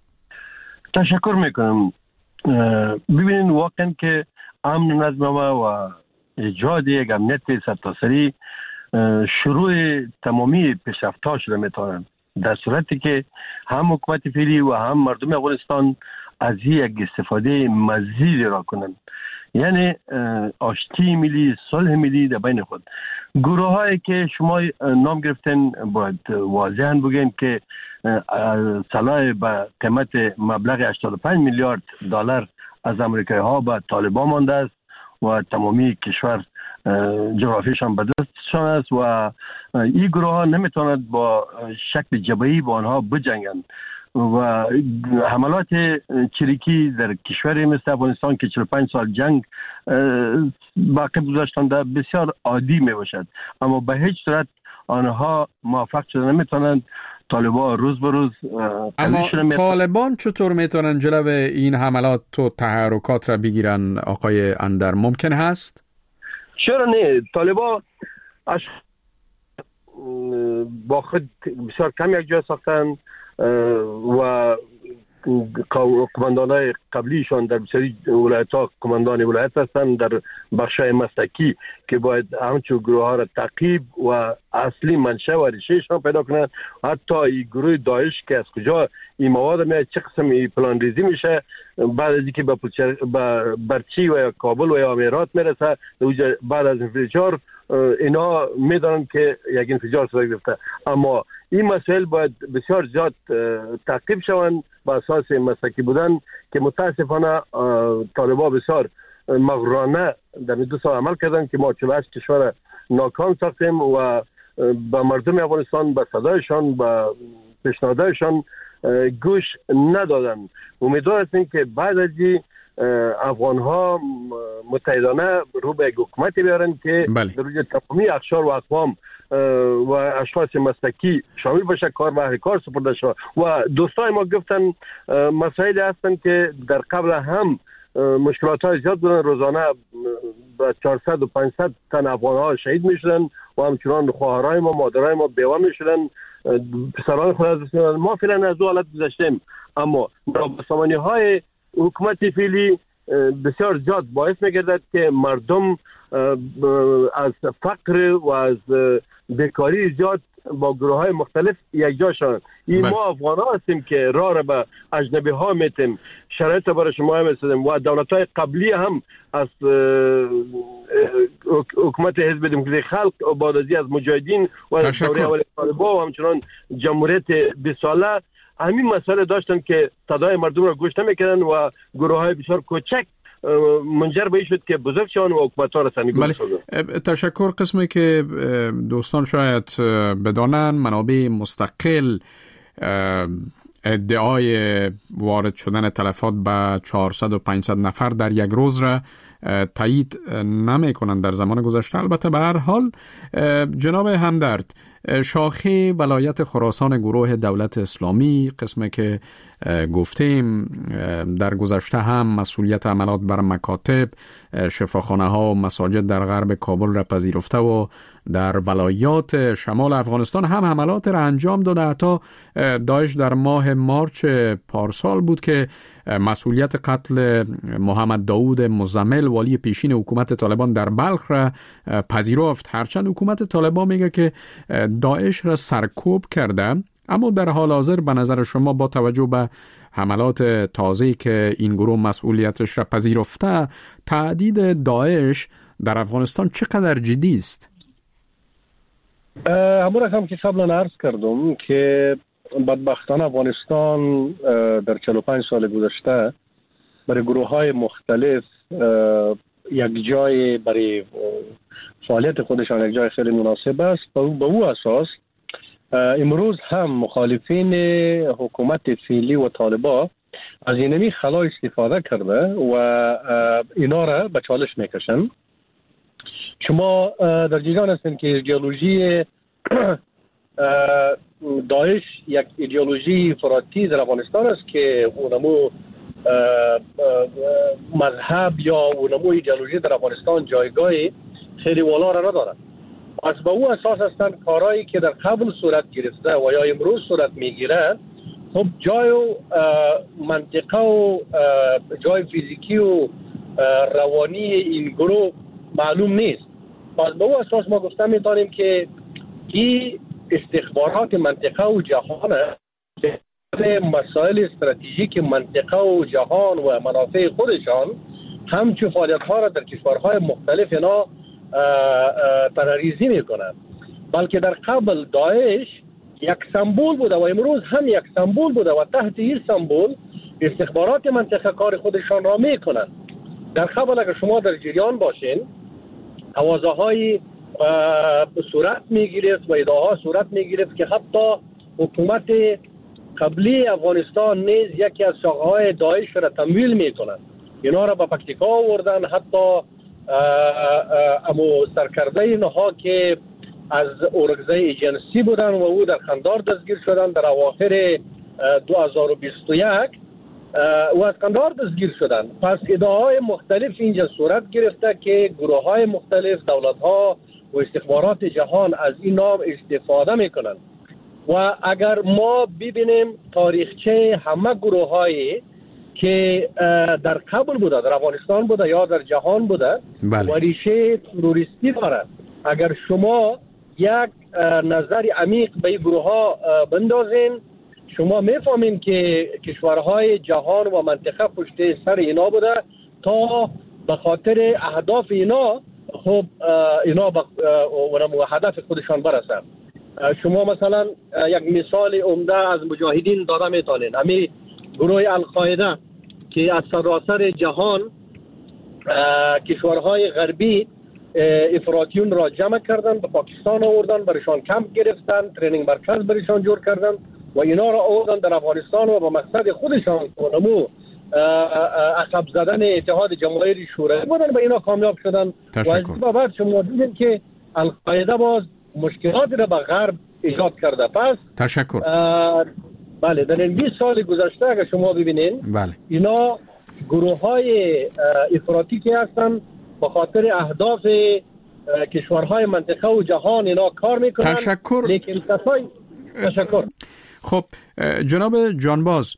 Speaker 6: تشکر میکنم. ببینید واقعا که امن و نظم و ایجاد یک امنیت سرتاسری شروع تمامی پیشرفت‌ها شده میتونن، در صورتی که هم حکومت فعلی و هم مردم افغانستان از یک استفاده مزید را کنند، یعنی آشتی ملی، صلح ملی در بین خود. گروه هایی که شما نام گرفتن باید واضحاً بگین که سلاح به قیمت مبلغ 85 میلیارد دلار از امریکایی ها به طالبان مانده است و تمامی کشور جغرافیشان به دستشان است و این گروه ها نمیتواند با شکل جبهه‌ای با آنها بجنگند و حملات چریکی در کشوری مثل افغانستان که 45 سال جنگ باقی گذاشتند بسیار عادی می باشد، اما به هیچ صورت آنها موفق شده نمیتونند طالبان روز به روز.
Speaker 4: اما طالبان چطور میتونن جلو این حملات و تحرکات را بگیرن آقای اندر؟ ممکن هست؟
Speaker 6: چرا نه؟ طالبان با خود بسیار کم یک جای ساختن و کماندانای قبلیشان در بسیاری ولایت‌ها کماندان ولایت هستند در بخشای مسلکی که باید همچون گروه ها را تعقیب و اصلی منشأ و ریشه‌شان پیدا کنند. حتی این گروه داعش که از کجا این مواد میاد، چه قسم این پلان ریزی میشه، بعد از اینکه به برچی و کابل و امارات میرسه، بعد از انفجار اینا میدونن که یک انفجار صورت گرفته. اما این مسائل باید بسیار زیاد تعقیب شوند با اساس مسلکی بودن که متاسفانه طالبان بسیار مغرورانه در 2 سال عمل کردن که ما 48 کشور ناکام ساختیم و به مردم افغانستان به صدایشان به پیشنهادشان گوش ندادن. امیدوار هستیم که بعد از افغان ها متحدانه رو به حکومتی بیارن که در روی تمامی اقشار و اقوام و اشخاص مسلکی شامل باشه، کار و اهل کار سپرده شود. و دوستای ما گفتن مسائلی هستن که در قبل هم مشکلات های زیاد بودن، روزانه 400 و 500 تن افغان ها شهید می شدن و همچنان خواهرای ما، مادرای ما بیوه می شدن، پسران خود از دست می. ما فعلا از دو حالت گذشتیم، اما نابسامانی های حکومت فعلی بسیار زیاد باعث می‌گردد که مردم از فقر و از بیکاری زیاد با گروه‌های مختلف یک جا شدند. این ما افغان‌ها هستیم که راه را به اجنبی‌ها میتیم، شرایط برای شما هم می‌سازیم و دولت‌های قبلی هم از حکومت حزب دموکراسی خلق بعد از مجاهدین و دوره اول طالبان و همچنان جمهوریت 20 ساله همین مسئله داشتن که صدای مردم را گوش نمی‌کردن و گروه‌های بسیار کوچک منجر به این شد که بزرگ شدن و حکومت‌ها را سرنگون شدن.
Speaker 4: تشکر. قسمی که دوستان شاید بدانن، منابع مستقل ادعای وارد شدن تلفات به 400 و 500 نفر در یک روز را تایید نمی کنند در زمان گذشته. البته به هر حال جناب همدرد، شاخه ولایت خراسان گروه دولت اسلامی، قسمی که گفتیم در گذشته هم مسئولیت عملات بر مکاتب، شفاخانه ها و مساجد در غرب کابل را پذیرفته و در ولایات شمال افغانستان هم حملات را انجام داده. حتی داعش در ماه مارچ پارسال بود که مسئولیت قتل محمد داود مزمل والی پیشین حکومت طالبان در بلخ را پذیرفت. هرچند حکومت طالبان میگه که داعش را سرکوب کرده، اما در حال حاضر به نظر شما با توجه به حملات تازه‌ای که این گروه مسئولیتش را پذیرفته، تهدید داعش در افغانستان چقدر جدی است؟
Speaker 6: همون رقم که قبلا عرض کردم که بدبختانه افغانستان در 45 سال گذشته برای گروه های مختلف یک جای برای فعالیت خودشان یک جای خیلی مناسب است. به او اساس امروز هم مخالفین حکومت فعلی و طالبان از اینمی خلا استفاده کرده و اینا را به چالش میکشن. شما در جریان هستین که ایدئولوژی داعش یک ایدئولوژی افراطی در افغانستان است که اونمو مذهب یا اونمو ایدئولوژی در افغانستان جایگاهی خیلی والا را ندارد. از به او اساس هستند کارهایی که در قبل صورت گرفته و یا امروز صورت میگیره، خب جای و منطقه و جای فیزیکی و روانی این گروه معلوم نیست. از به او اساس ما گفته میتونیم که این استخبارات منطقه و جهان مسائل استراتژیک منطقه و جهان و منافع خودشان همچون فعالیت ها را در کشورهای مختلف اینا تنریزی میکنند. بلکه در قبل داعش یک سمبول بوده و امروز هم یک سمبول بوده و تحت این سمبول استخبارات منطقه کار خودشان را میکنند. در قبل اگر شما در جریان باشین اوازه های صورت میگیرد و ادعاها صورت میگیرد که حتی حکومت قبلی افغانستان نیز یکی از شاخه‌های داعش را تمویل میکنند. اینا را به پکتیکا آوردن. حتی امو سرکرده اینها که از اورگزای ایجنسی بودن و او در قندار دستگیر شدن در اواخر 2021 و از قندار دستگیر شدن. پس ادعاهای مختلف اینجا صورت گرفته که گروه های مختلف، دولت ها و استخبارات جهان از این نام استفاده میکنن. و اگر ما ببینیم تاریخچه همه گروه هایی که در قبل بوده، در افغانستان بوده یا در جهان بوده و ریشه تروریستی دارد، اگر شما یک نظر عمیق به این گروه ها بندازین، شما میفهمین که کشورهای جهان و منطقه پشت سر اینا بوده تا به خاطر اهداف اینا خب اینا به هدف خودشان برسن. شما مثلا یک مثال عمده از مجاهدین داده میتونین. همین گروه القاعده که از سراسر جهان کشورهای غربی افراطیون را جمع کردن، به پاکستان آوردن، برایشان کمپ گرفتن، ترینینگ مرکز برایشان جور کردن و اینا را آوردن در افغانستان و به مقصد خودشان کنمو عقب زدن اتحاد جماهیر شوروی بودن و اینا کامیاب شدن. و از بعد شما دیدین که القاعده باز مشکلات را به غرب ایجاد کرده. پس
Speaker 4: تشکر.
Speaker 6: بله، در این 20 سال گذشته اگر شما ببینین اینا گروه های افراطی که هستن به خاطر اهداف کشورهای منطقه و جهان اینا کار میکنن.
Speaker 4: تشکر.
Speaker 6: لیکن تشکر.
Speaker 4: خب جناب جانباز،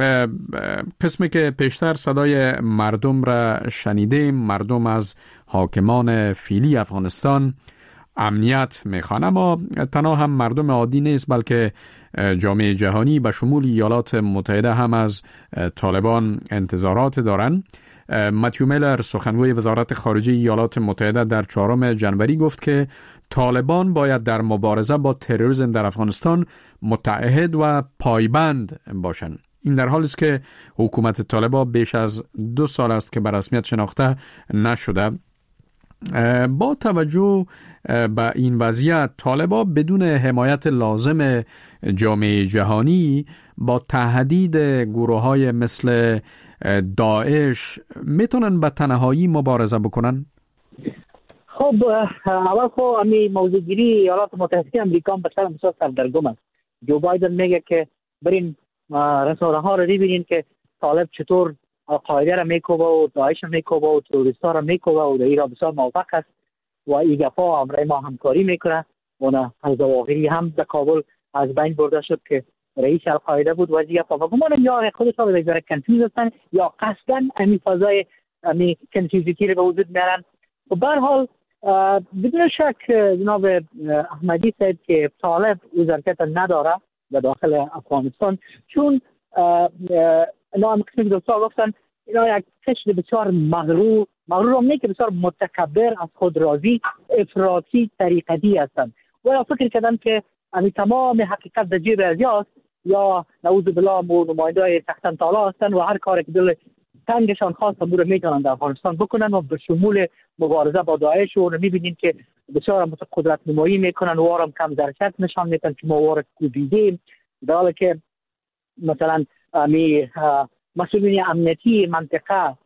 Speaker 4: قسمی که پیشتر صدای مردم را شنیدیم، مردم از حاکمان فعلی افغانستان امنیت میخوان، اما تنها هم مردم عادی نیست بلکه جامعه جهانی به شمول ایالات متحده هم از طالبان انتظارات دارن. متیو میلر سخنگوی وزارت خارجه ایالات متحده در 4 جنوری گفت که طالبان باید در مبارزه با تروریسم در افغانستان متعهد و پایبند باشند. این در حالی است که حکومت طالبان بیش از 2 سال است که به رسمیت شناخته نشده. با توجه به این وضعیت، طالبان بدون حمایت لازم جامعه جهانی با تهدید گروه‌های مثل داعش میتونن به تنهایی مبارزه بکنن؟
Speaker 5: خب اول خب امی موضوع گیری ایالات متحده امریکا بسیار بسیار سردرگم است. جو بایدن میگه که برین رسانه ها رو ببینین که طالب چطور قاعده را میکوبه و داعش را میکوبه و تروریستا را میکوبه و در ایران بسیار موفق است و این گپا امرای ما همکاری میکنه. اون از ظواهری هم در کابل از بین برده شد که رئیس القاعده بود و از این گپا و گمانم یا خودش را به ذره کنفیوز هستن یا قصدا امی فضای امی کنفیوزیتی رو به وجود میارن. و به هر حال بدون شک جناب احمدی صاحب که طالب او ظرفیت نداره در داخل افغانستان، چون اینا هم قسمی دوستا گفتن اینا یک کشت بسیار مغرور هم نه که بسیار متکبر، از خود راضی، افراطی، طریقتی هستند و فکر کردن که امی تمام حقیقت در جیب ازیاست یا نعوذ بالله نماینده‌های تختن طالا هستند و هر کاری که دل تنگشان خواست هم رو میتونن در افغانستان بکنن و به شمول مبارزه با داعش رو میبینیم که بسیار قدرت نمایی میکنن و وارم کم ظرفیت نشان میدن که ما وارد کوبیدیم، در حالی که مثلا مسئولین امنیتی منطقه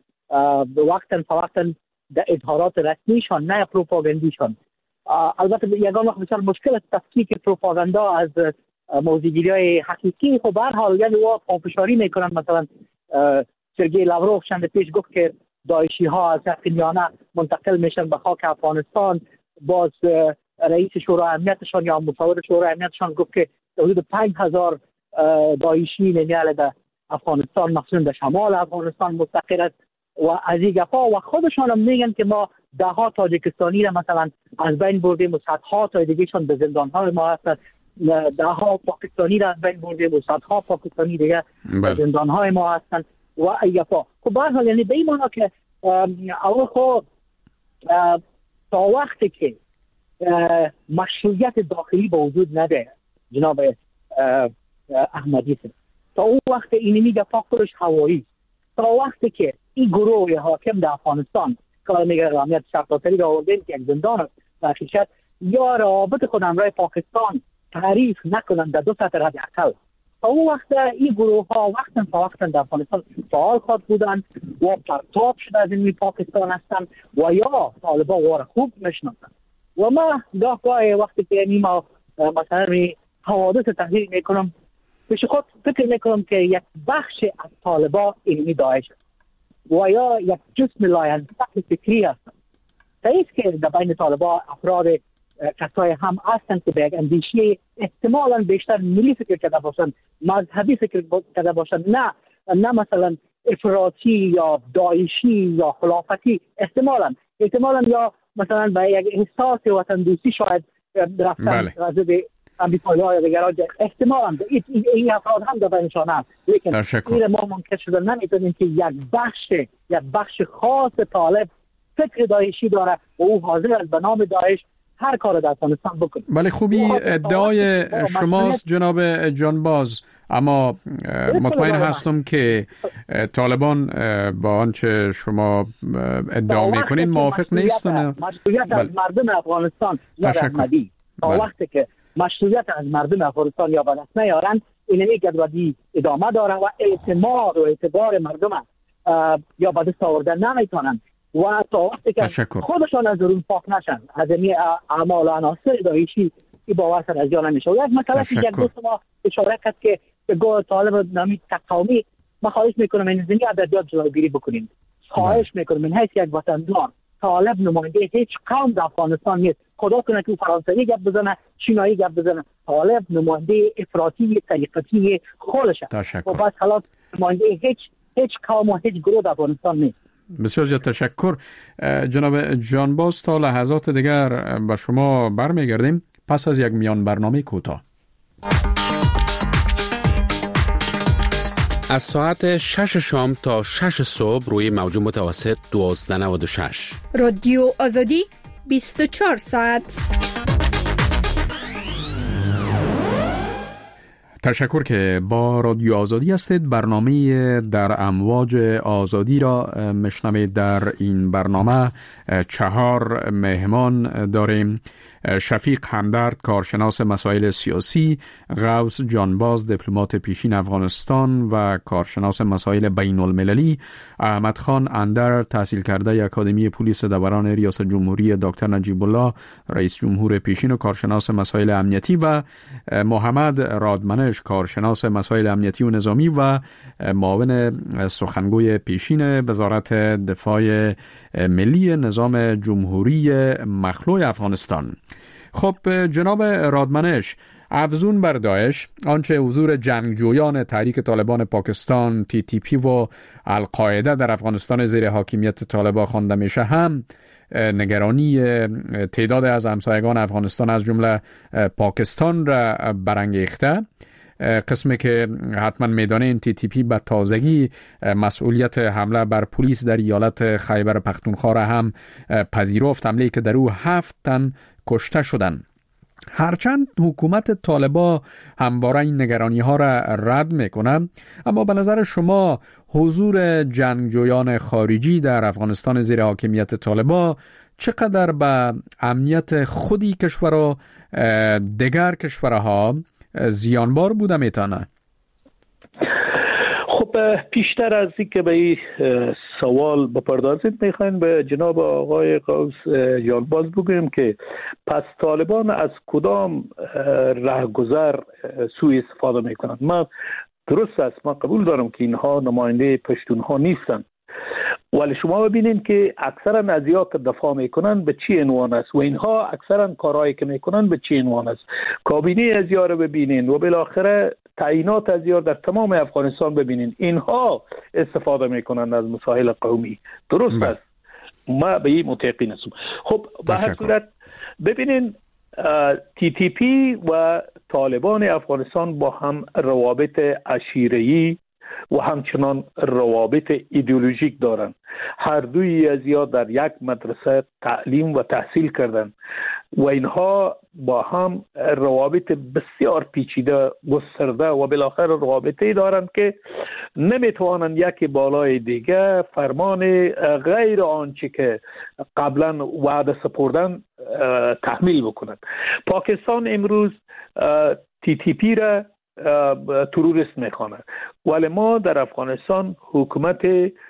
Speaker 5: وقتا در اظهارات رسمیشان نه پروپاگاندیشان، البته یگان وقت بسیار مشکل است تفکیک پروپاگاندا از موضوعگیری‌های حقیقی. خب به هر حال یعنی پافشاری میکنن. مثلا سرگئی لاوروف چند پیش گفت که داعشی ها از یقینیانه منتقل میشن به خاک افغانستان. باز رئیس شورای امنیتشان یا مصور شورای امنیتشان گفت که حدود 5000 داعشی نمیاله در افغانستان، مخصوصا در شمال افغانستان مستقر است و از این گپا و خودشان هم میگن که ما ده ها تاجیکستانی را مثلا از بین بردیم و صدها تا دیگهشان به زندان های ما هستند، ده ها پاکستانی را از بین بردیم و صدها پاکستانی دیگه به زندان های ما هستند و ایفا. خب به هر حال یعنی به این معنا که اول خب تا وقتی که مشروعیت داخلی به وجود نده جناب احمدی صاحب، تا اون وقت اینمی گپا خودش هوایی، تا وقتی که این گروه حاکم در افغانستان که میگه رامید شرطاتری را آوردیم که یک زندان است در حقیقت یا روابط خود همراه پاکستان تعریف نکنند در دو سطح حداقل، تا اون وقت این گروه ها وقتا در افغانستان فعال خواهد بودند و پرتاب شده از این پاکستان هستند و یا طالبان وار خوب میشناسند. و ما گاه وقتی که ما مثلا حوادث تحلیل میکنم پیش خود فکر میکنم که یک بخش از طالبان اینمی داعش و یا یک جسم لاینسق فکری هستند. تایید که در بین طالبان افراد کسای هم هستند که به یک اندیشه احتمالاً بیشتر ملی فکر کرده باشند، مذهبی فکر کرده باشند، نه مثلا افراطی یا داعشی یا خلافتی، احتمالاً یا مثلا به یک احساس وطن دوستی شاید رفتن غضب امریکایی‌ها یا دیگران، احتمالاً این افراد هم در بینشان هست. لیکن این ما ممکن شده نمیتونیم که یک بخش خاص طالب فکر داعشی داره و او حاضر است به نام داعش هر کار در افغانستان بکنه.
Speaker 4: بله خوبی ادعای شماست جناب جانباز، اما مطمئن هستم که طالبان با آنچه شما ادعا میکنین موافق نیستن.
Speaker 5: مشروعیت از مردم افغانستان یا احمدی تا وقتی که مشروعیت از مردم افغانستان یا به دست نیارن اینمی گدودی ادامه داره و اعتماد و اعتبار مردم یا به دست آوردن نمیتونن و تا وقتی که خودشان از درون پاک نشن از این اعمال و عناصر داعشی این باور سر از جا نمیشه. و یک مسئله که یک دوست ما اشاره کرد که به گوه طالب نامی تقاومی، ما خواهش میکنم این زنی ادبیات جلوگیری بکنیم. خواهش میکنم این حیث یک وطندار طالب نماینده هیچ قوم در افغانستان نیست. خدا کنه که فرانسوی گپ بزنه، چینایی گپ بزنه، طالب نماینده افراطی طریقتی خودشه و بس خلاص نماینده هیچ قوم و هیچ گروه در افغانستان نیست.
Speaker 4: بسیار زیاد تشکر جناب جانباز. تا لحظات دیگر به شما برمیگردیم پس از یک میان برنامه کوتاه.
Speaker 11: از ساعت 6 شام تا 6 صبح روی موج متوسط 1296
Speaker 3: رادیو آزادی 24 ساعت.
Speaker 4: تشکر که با رادیو آزادی هستید. برنامه در امواج آزادی را میشنوید. در این برنامه 4 مهمان داریم: شفیق همدرد، کارشناس مسائل سیاسی، غوث جانباز، دیپلمات پیشین افغانستان و کارشناس مسائل بین المللی، احمد خان اندر، تحصیل کرده اکادمی پلیس دوران ریاست جمهوری دکتر نجیب الله، رئیس جمهور پیشین و کارشناس مسائل امنیتی، و محمد رادمنش، کارشناس مسائل امنیتی و نظامی و معاون سخنگوی پیشین وزارت دفاع ملی نظام جمهوری مخلوع افغانستان. خب جناب رادمنش، افزون بر داعش، آنچه حضور جنگجویان تحریک طالبان پاکستان TTP و القاعده در افغانستان زیر حاکمیت طالبان خوانده میشه، هم نگرانی تعداد از همسایگان افغانستان از جمله پاکستان را برانگیخته. قسمی که حتما میدانه این TTP به تازگی مسئولیت حمله بر پلیس در ایالت خیبر پختونخوا را هم پذیرفت، حمله‌ای که در او 7 تن کشته شدند. هرچند حکومت طالبان همواره این نگرانی ها را رد میکنه، اما به نظر شما حضور جنگجویان خارجی در افغانستان زیر حاکمیت طالبان چقدر به امنیت خودی کشور و دیگر کشورها زیانبار بوده میتونه؟
Speaker 5: خب پیشتر از این که به این سوال بپردازید، میخواین به جناب آقای غوث جانباز بگویم که پس طالبان از کدام رهگذر سوء استفاده میکنند؟ من درست است، من قبول دارم که اینها نماینده پشتونها نیستند، ولی شما ببینید که اکثرا از یاد دفاع میکنن به چی عنوان است و اینها اکثرا کارهایی که میکنن به چی عنوان است. کابینه از یار ببینین و بالاخره تعیینات از یار در تمام افغانستان ببینین، اینها استفاده میکنن از مسائل قومی. درست است، ما به این متقین هستم. خب به هر صورت ببینین TTP و طالبان افغانستان با هم روابط عشیره‌ای و همچنان روابط ایدئولوژیک دارند. هر دوی از یا در یک مدرسه تعلیم و تحصیل کردند و اینها با هم روابط بسیار پیچیده، گسترده و بالاخره روابطی دارند که نمیتوانند یکی بالای دیگه فرمان غیر آنچه که قبلا وعده سپردن تحمیل بکنند. پاکستان امروز TTP را تروریست میخوانه، ولی ما در افغانستان حکومت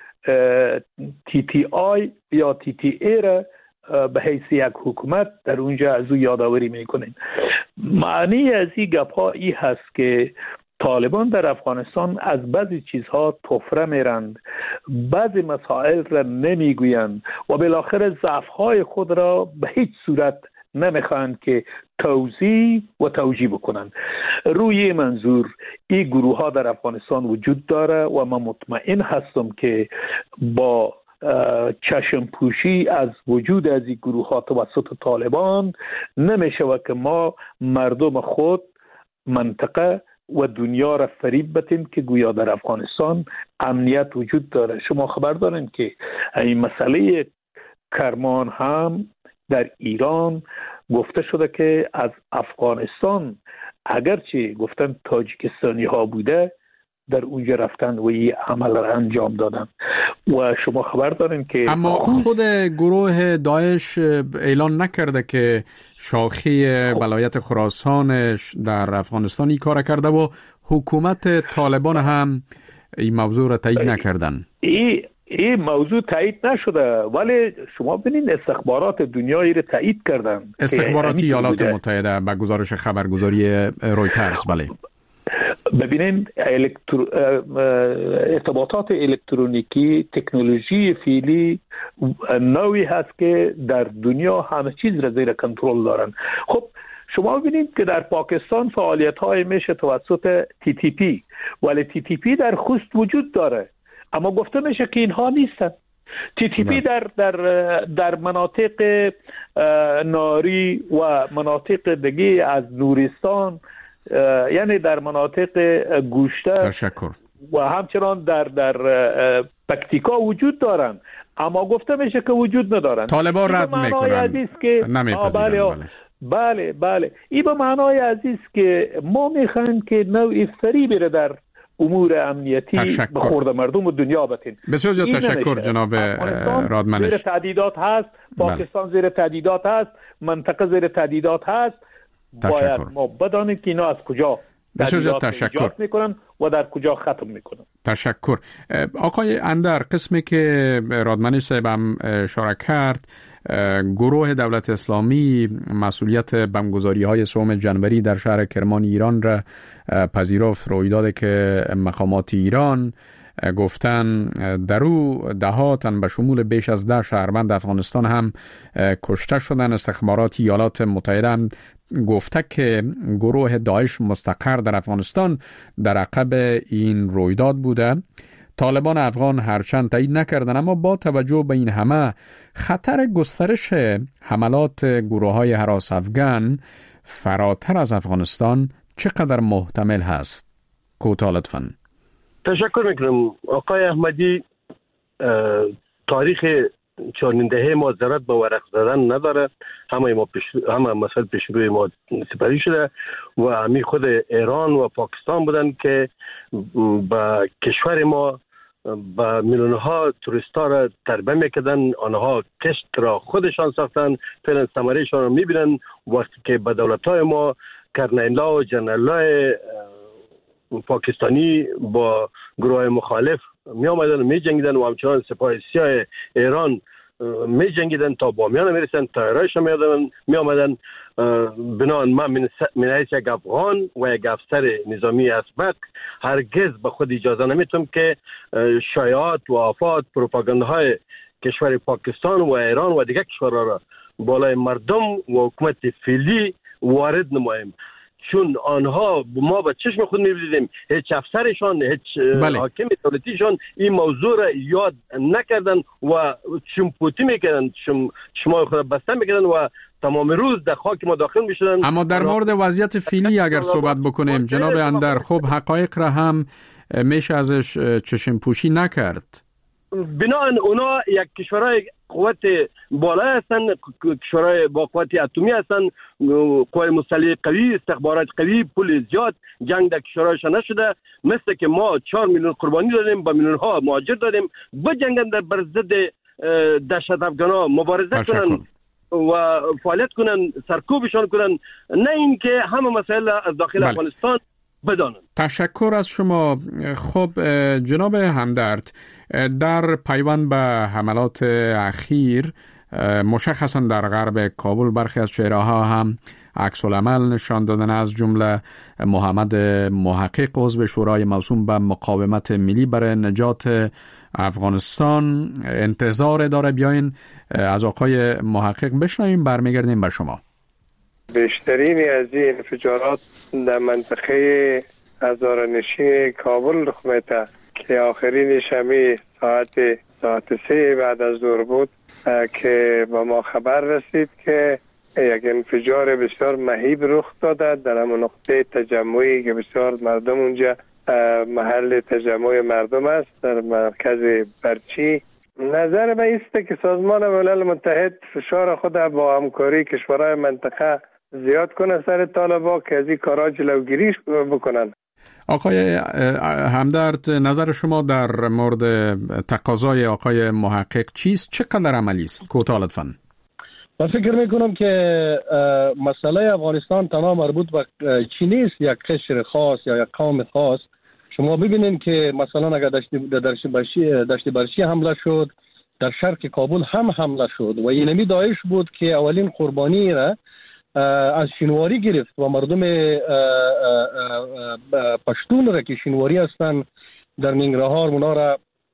Speaker 5: TTI یا TTA را به حیث یک حکومت در اونجا از او یادآوری میکنیم. معنی از این گپ‌ها ای هست که طالبان در افغانستان از بعضی چیزها طفره میرند، بعضی مسائل را نمیگویند و بالاخره ضعف‌های خود را به هیچ صورت نمیخواهند که توضیح و توجیه بکنند. روی منظور این گروه ها در افغانستان وجود داره و من مطمئن هستم که با چشم پوشی از وجود از این گروه ها توسط طالبان نمیشه که ما مردم خود، منطقه و دنیا را فریب بدیم که گویا در افغانستان امنیت وجود داره. شما خبر دارین که این مسئله کرمان هم در ایران گفته شده که از افغانستان اگرچه گفتن تاجیکستانی ها بوده در اونجا رفتن و این عمل را انجام دادن و شما خبر دارین که
Speaker 4: اما خود گروه داعش اعلان نکرده که شاخه ولایت خراسانش در افغانستان این کار کرده و حکومت طالبان هم این موضوع را تایید نکردن.
Speaker 5: این موضوع تایید نشده، ولی شما ببینید استخبارات دنیایی رو تایید کردن.
Speaker 4: استخبارات ایالات متحده به گزارش خبرگزاری رویترز. بله
Speaker 5: ببینید ارتباطات الکترونیکی تکنولوژی فعلی نوعی هست که در دنیا همه چیز را زیر کنترل دارن. خب شما ببینید که در پاکستان فعالیت‌های میشه توسط TTP، ولی TTP در خوست وجود داره اما گفته میشه که اینها نیستن. TTP در مناطق ناری و مناطق دیگه از نورستان، یعنی در مناطق گوشته و همچنان در پکتیکا وجود دارن، اما گفته میشه که وجود ندارن.
Speaker 4: طالبان رد میکنن، نمیپذیرن.
Speaker 5: بله بله، این به معنای عزیز که ما میخوایم که نوعی فریبی را در امور امنیتی به خورد مردم دنیا بتین.
Speaker 4: بسیار زیاد تشکر جناب رادمنش.
Speaker 5: زیر تهدیدات هست، پاکستان زیر تهدیدات هست، منطقه زیر تهدیدات هست. باید ما بدانیم که اینا از کجا
Speaker 4: بسیار زیاد تشکر
Speaker 5: میکنن و در کجا ختم میکنن.
Speaker 4: تشکر. آقای اندر، قسمی که رادمنش صاحب هم اشاره کرد، گروه دولت اسلامی مسئولیت بمبگذاری‌های سوم جنوری در شهر کرمان ایران را پذیرفت. رویدادی که مقامات ایران گفتن در او 10 تن به شمول بیش از 10 شهروند افغانستان هم کشته شدن. استخبارات ایالات متحده هم گفته که گروه داعش مستقر در افغانستان در عقب این رویداد بوده. طالبان افغان هرچند تایید نکردن، اما با توجه به این همه خطر گسترش حملات گروه‌های هراس افغان فراتر از افغانستان چقدر محتمل هست؟ کوتاه لطفاً.
Speaker 6: تشکر میکنم آقای احمدی. تاریخ 4 دهه ما ضرورت به ورق زدن نداره. همه مسائل پیش روی ما سپری شده و همین خود ایران و پاکستان بودن که به کشور ما با میلیون ها توریستا را تربیت میکردن. آنها کشت را خودشان ساختن، فعلا ثمرهشان را میبینن. وقتی که به دولت های ما کرنیلا و جنرالای پاکستانی با گروه مخالف می آمدن و می جنگیدن و همچنان سپاه سیاه ایران می جنگیدن تا بامیان می رسن، تا ایرایش می آمدن. بنان من حیث یک افغان و یک افسر نظامی اسبق هرگز به خود اجازه نمیتونم که شایعات و آفات پروپاگانداهای کشور پاکستان و ایران و دیگر کشورها را بالای مردم و حکومت فعلی وارد نماییم، چون آنها ما با چشم خود می‌بینیم هیچ افسرشان، هیچ حاکم دولتیشان این موضوع را یاد نکردن و چمپوتی میکردن، شما خود بسته میکردن و تمام روز در خاک ما داخل میشدن.
Speaker 4: اما در مورد وضعیت فعلی اگر صحبت بکنیم جناب اندر، خب حقایق را هم میشه ازش چشم پوشی نکرد.
Speaker 6: بنابراین اونا یک کشورهای قوت بالا هستن، کشورهای با قوت اتمی هستن، قوای مسلح قوی، استخبارات قوی، پول زیاد، جنگ در کشورهایشان نشده. مثل که ما 4 میلیون قربانی دادیم، با میلیون ها مهاجر دادیم، بجنگن در بر ضد دهشت افغانا مبارزه کنن و فعالیت کنن، سرکوبشان کنن، نه اینکه همه مسائل از داخل افغانستان بدانن.
Speaker 4: تشکر از شما. خب جناب همدرد، در پیوند به حملات اخیر مشخصا در غرب کابل برخی از چهره‌ها هم عکس العمل نشان دادن، از جمله محمد محقق عضو شورای موسوم به مقاومت ملی برای نجات افغانستان. انتظار داره بیاین از آقای محقق بشنویم، برمیگردیم به شما.
Speaker 12: بیشترین از این انفجارات در منطقه هزارنشین کابل رخ میده که آخرینش همی ساعت 3 بعد از ظهر بود که با ما خبر رسید که یک انفجار بسیار مهیب رخ داده در همون نقطه تجمعی که بسیار مردم اونجا محل تجمع مردم است، در مرکز برچی. نظر من است که سازمان ملل متحد فشار خود با همکاری کشورهای منطقه زیاد کنه سر طالبان که از این کارا جلوگیری بکنن.
Speaker 4: آقای همدرد، نظر شما در مورد تقاضای آقای محقق چیست؟ چقدر عملی است؟ کوتاه لطفاً.
Speaker 13: من فکر میکنم که مسئله افغانستان تنها مربوط به چی نیست، یک قشر خاص یا یک قوم خاص. شما ببینید که مثلا اگر دشت برشی حمله شد، در شرق کابل هم حمله شد و اینمی داعش بود که اولین قربانی را از شینواری گرفت و مردم پشتون را که شینواری هستند در ننگرهار اونا را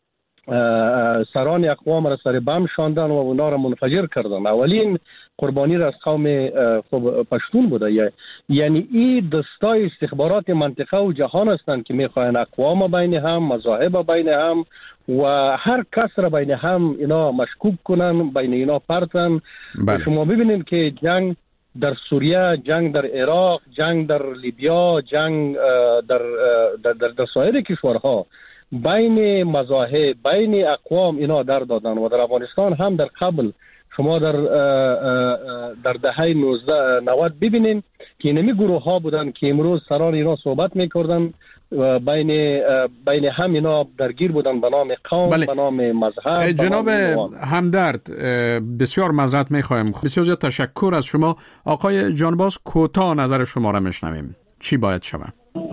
Speaker 13: سران اقوام را سر بم شاندن و اونا را منفجر کردن. اولین قربانی را از قوم پشتون بوده. یعنی این دستای استخبارات منطقه و جهان هستند که میخواین اقوام بین هم، مذاهب بین هم و هر کس را بین هم اینا مشکوک کنن، بین اینا پرتن. شما ببینید که جنگ در سوریه، جنگ در عراق، جنگ در لیبیا، جنگ در سایر کشورها بین مذاهب، بین اقوام اینا در دادن و در افغانستان هم در قبل شما در دهه 1990 ببینین که اینمی گروه ها بودن که امروز سران ایران صحبت میکردن و بین هم اینا درگیر بودن به نام قوم، به نام مذهب.
Speaker 4: جناب همدرد، بسیار معذرت میخوایم، بسیار زیاد تشکر از شما. آقای جانباز، کوتاه نظر شما را میشنویم. چی باید شود؟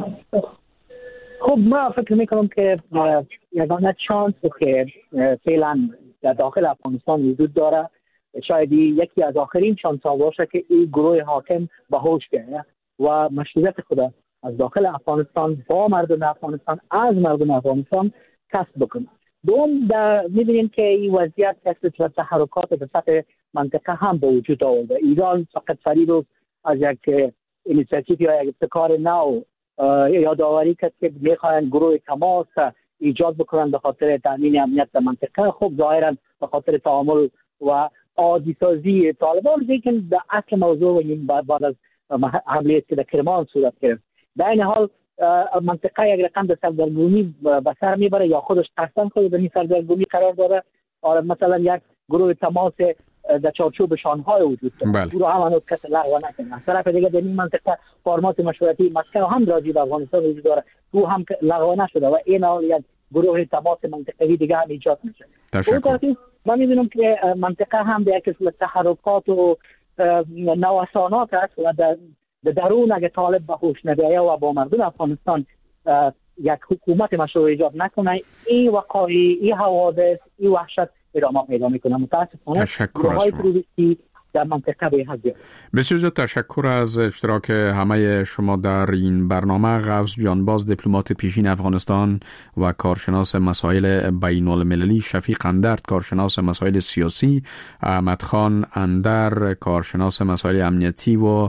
Speaker 14: خب ما فکر میکنم که یگانه چانس که فعلا در داخل افغانستان وجود داره شاید یکی از آخرین چانس ها باشه که این گروه حاکم به هوش بیاید و مشروعیت خود از داخل افغانستان با مردم افغانستان از مردم افغانستان کسب بکنه. دوم می‌بینیم که این وضعیت و تحرکات به سطح منطقه هم به وجود آورده. ایران فقط سری روز از یک اینیشیتیو یا یک ابتکار نو یادآوری کرد که میخواین گروه تماس ایجاد بکنن به خاطر تامین امنیت در منطقه. خب ظاهرا به خاطر تعامل و عادی سازی طالبان، لیکن در اصل موضوع این بعد از حمله که در کرمان صورت گرفت. در این حال منطقه یک رقم به سردرگمی به سر میبره یا خودش قصداً خود در این سردرگمی قرار داره. مثلا یک گروه تماس در چارچوب شانهای وجود داره. گروه هم هنوز کس لغو نکنه. از طرف دیگه در این منطقه فرمات مشورتی مسکو هم راجع به افغانستان وجود داره، او هم لغو نشده و این حال یک گروه تماس منطقه‌ای دیگه هم ایجاد میشه. تشکر. من می‌بینم که منطقه هم به یک قسمت تحرکات و نوسانات است و در درون اگه طالب به هوش نبیاید و با مردم افغانستان یک حکومت مشروع ایجاد نکنه، این وقایع، این حوادث، این وحشت ادامه پیدا میکنه. متاسفانه گروه‌های تروریستی در منطقه به حد زیاد.
Speaker 4: بسیار زیاد تشکر از اشتراک همه شما در این برنامه. غوث جانباز، دیپلمات پیشین افغانستان و کارشناس مسائل بین المللی، شفیق اندرد، کارشناس مسائل سیاسی، احمد خان اندر، کارشناس مسائل امنیتی و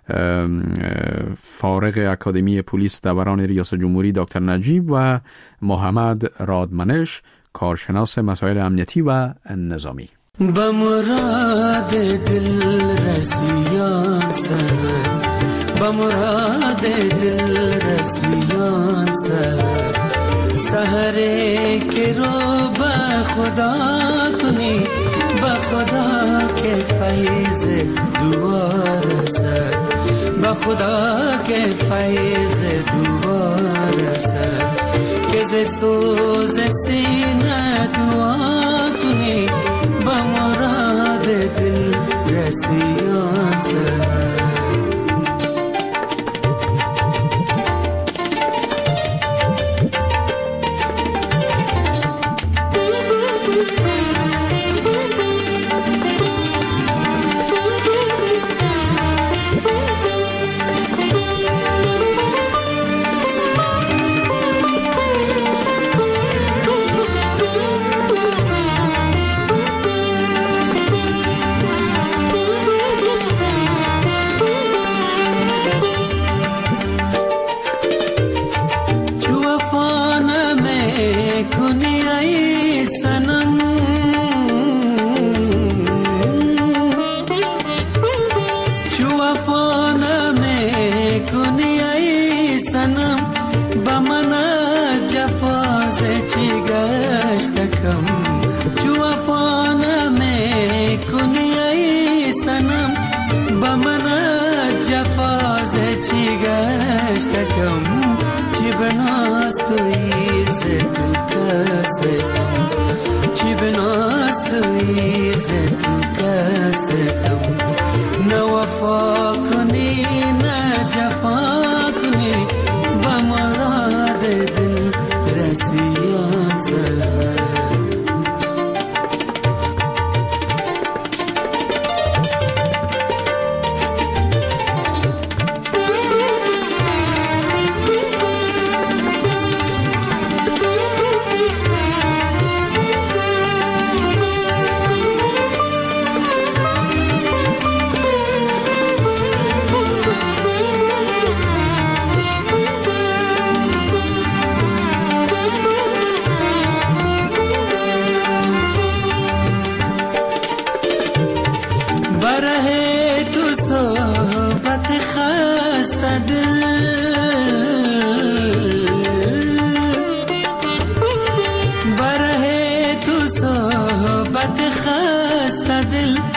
Speaker 4: فارغ اکادمی پلیس دبیران ریاست جمهوری دکتر نجیب و محمد رادمنش، کارشناس مسائل امنیتی و نظامی.
Speaker 15: بمراد دل رسیان سر، بمراد دل رسیان سر، سحره که رو با خدا کنی، با خدا که فیض دوباره سر، با خدا که فیض دوباره سر، که ز سوز سینه دعا کنی، با مراد دل رسیان سر. برای تو صحبت خسته دل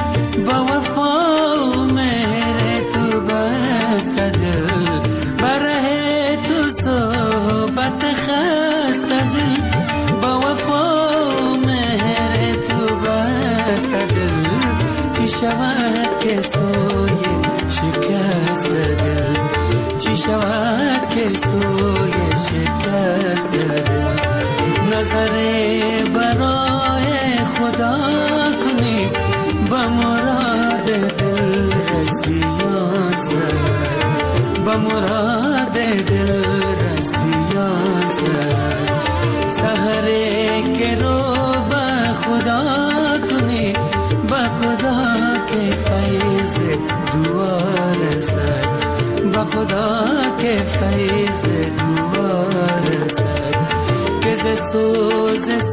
Speaker 15: شود که سوی شکست دل، چی شود که سوی شکست دل. نظر برای خدا کنی با مراد دل رسیان سر، با مراد دل رسیان سر. سحره که رو با خدا کنی، با خدا که فیض دوار سر، با خدا که فیض دوار سر. که ز سوز